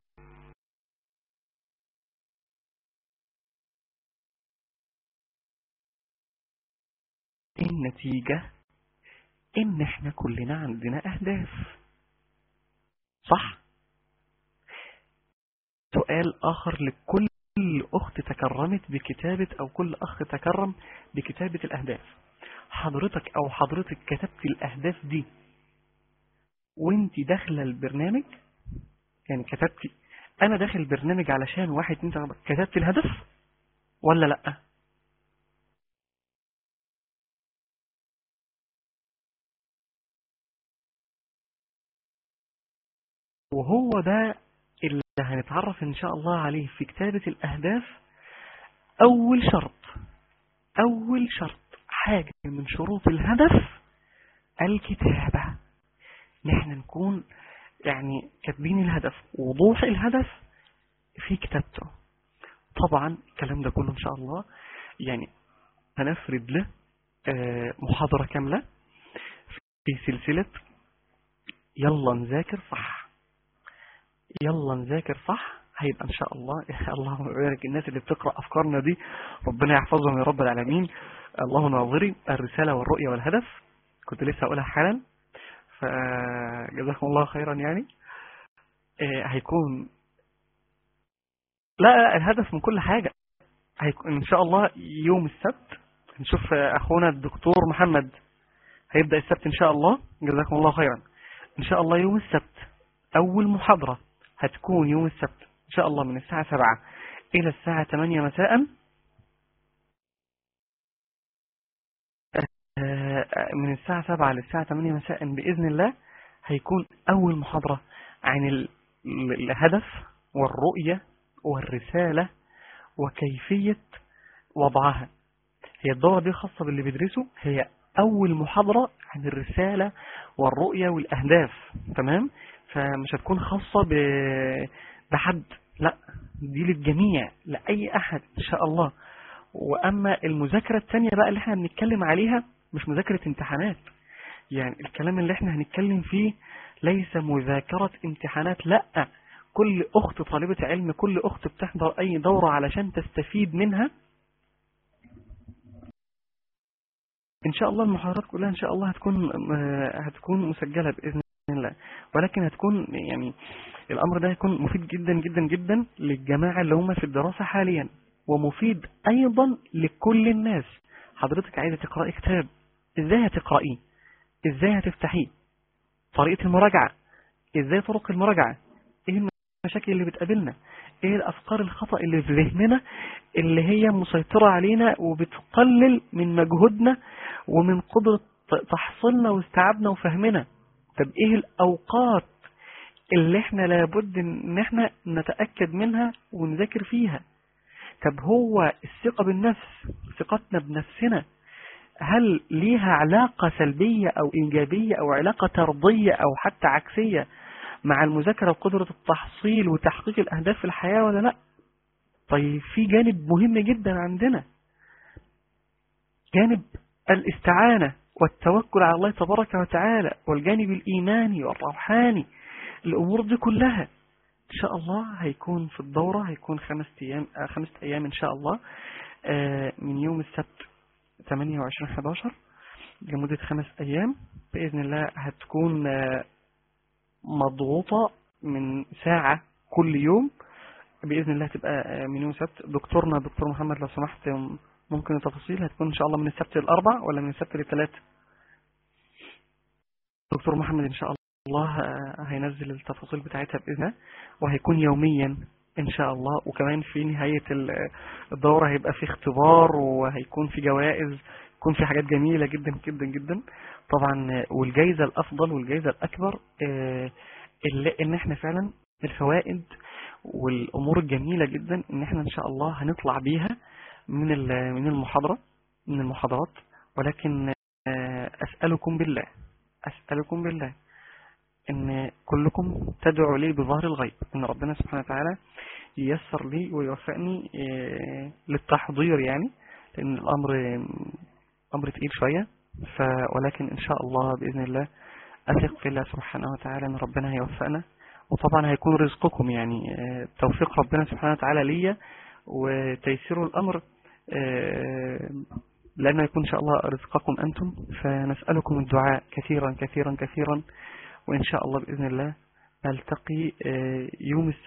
النتيجة إن إحنا كلنا عندنا أهداف، صح؟ سؤال آخر لكل أخت تكرمت بكتابة، أو كل أخ تكرم بكتابة الأهداف. حضرتك أو حضرتك كتبت الأهداف دي وانت داخلة البرنامج؟ يعني كتبتي أنا داخل البرنامج علشان 1 2 3، كتبت الهدف ولا لأ؟ وهو ده اللي هنتعرف إن شاء الله عليه في كتابة الأهداف. أول شرط حاجة من شروط الهدف الكتابة، نحن نكون يعني كاتبين الهدف، وضوح الهدف في كتابته. طبعا الكلام ده كله إن شاء الله يعني هنفرد له محاضرة كاملة في سلسلة يلا نذاكر صح. هيبقى إن شاء الله اللهم بارك الناس اللي بتقرأ أفكارنا دي ربنا يحفظهم يا رب العالمين. الله ناظري الرسالة والرؤية والهدف، كنت لسه أقولها حالا فجزاكم الله خيرا. يعني هيكون لا الهدف من كل حاجة هيكون إن شاء الله يوم السبت. نشوف أخونا الدكتور محمد هيبدأ السبت إن شاء الله، جزاكم الله خيرا. إن شاء الله يوم السبت أول محاضرة هتكون يوم السبت إن شاء الله من الساعة 7 إلى الساعة 8 مساء. من الساعة 7 للساعة 8 مساء بإذن الله هيكون أول محاضرة عن الهدف والرؤية والرسالة وكيفية وضعها. هي الدورة دي خاصة باللي بيدرسوا، هي أول محاضرة عن الرسالة والرؤية والأهداف، تمام؟ فمش هتكون خاصة بحد، لا دي للجميع، لأي أحد إن شاء الله. وأما المذاكرة الثانية بقى اللي احنا بنتكلم عليها مش مذاكرة امتحانات، يعني الكلام اللي احنا هنتكلم فيه ليس مذاكرة امتحانات، لا. كل أخت طالبة علم، كل أخت بتحضر أي دورة علشان تستفيد منها إن شاء الله. المحاضرات كلها إن شاء الله هتكون مسجلة بإذن الله، ولكن هتكون يعني الأمر ده هيكون مفيد جدا جدا جدا للجماعة اللي هم في الدراسة حاليا، ومفيد أيضا لكل الناس. حضرتك عايزة تقرأي كتاب، إزاي هتقرأيه؟ إزاي هتفتحيه؟ طريقة المراجعة، إزاي طرق المراجعة؟ إيه المشاكل اللي بتقابلنا؟ إيه الأفكار الخطأ اللي في ذهننا اللي هي مسيطرة علينا وبتقلل من مجهودنا ومن قدرة تحصيلنا واستيعابنا وفهمنا؟ طب إيه الأوقات اللي احنا لابد ان احنا نتأكد منها ونذاكر فيها؟ طب هو الثقة بالنفس، ثقتنا بنفسنا، هل ليها علاقة سلبية أو إيجابية أو علاقة طردية أو حتى عكسية مع المذاكرة وقدرة التحصيل وتحقيق الأهداف في الحياة ولا لا؟ طيب في جانب مهم جدا عندنا، جانب الاستعانة والتوكل على الله تبارك وتعالى، والجانب الإيماني والروحاني. الأمور دي كلها إن شاء الله هيكون في الدورة، هيكون 5 أيام إن شاء الله، من يوم السبت 28/11 لمدة 5 أيام بإذن الله. هتكون مضغوطة من ساعة كل يوم بإذن الله، تبقى من يوم السبت. دكتور محمد لو سمحت ممكن التفاصيل هتكون إن شاء الله من السبت للأربع ولا من السبت للثلاث؟ دكتور محمد إن شاء الله هينزل التفاصيل بتاعتها بإذن الله، وهيكون يوميا إن شاء الله. وكمان في نهاية الدورة هيبقى في اختبار وهيكون في جوائز، يكون في حاجات جميلة جدا جدا جدا طبعا. والجائزة الأفضل والجائزة الأكبر اللي إن احنا فعلا الفوائد والأمور الجميلة جدا إن احنا إن شاء الله هنطلع بيها من المحاضرات. ولكن أسألكم بالله إن كلكم تدعوا لي بظهر الغيب إن ربنا سبحانه وتعالى ييسر لي ويوفقني للتحضير، يعني لأن الأمر أمر تقيل شوية. ولكن إن شاء الله بإذن الله أثق في الله سبحانه وتعالى إن ربنا هيوفقنا، وطبعا هيكون رزقكم يعني توفيق ربنا سبحانه وتعالى ليا وتيسير الأمر، لأنه يكون إن شاء الله رزقكم أنتم. فنسألكم الدعاء كثيرا كثيرا كثيرا، وإن شاء الله بإذن الله نلتقي يوم السبت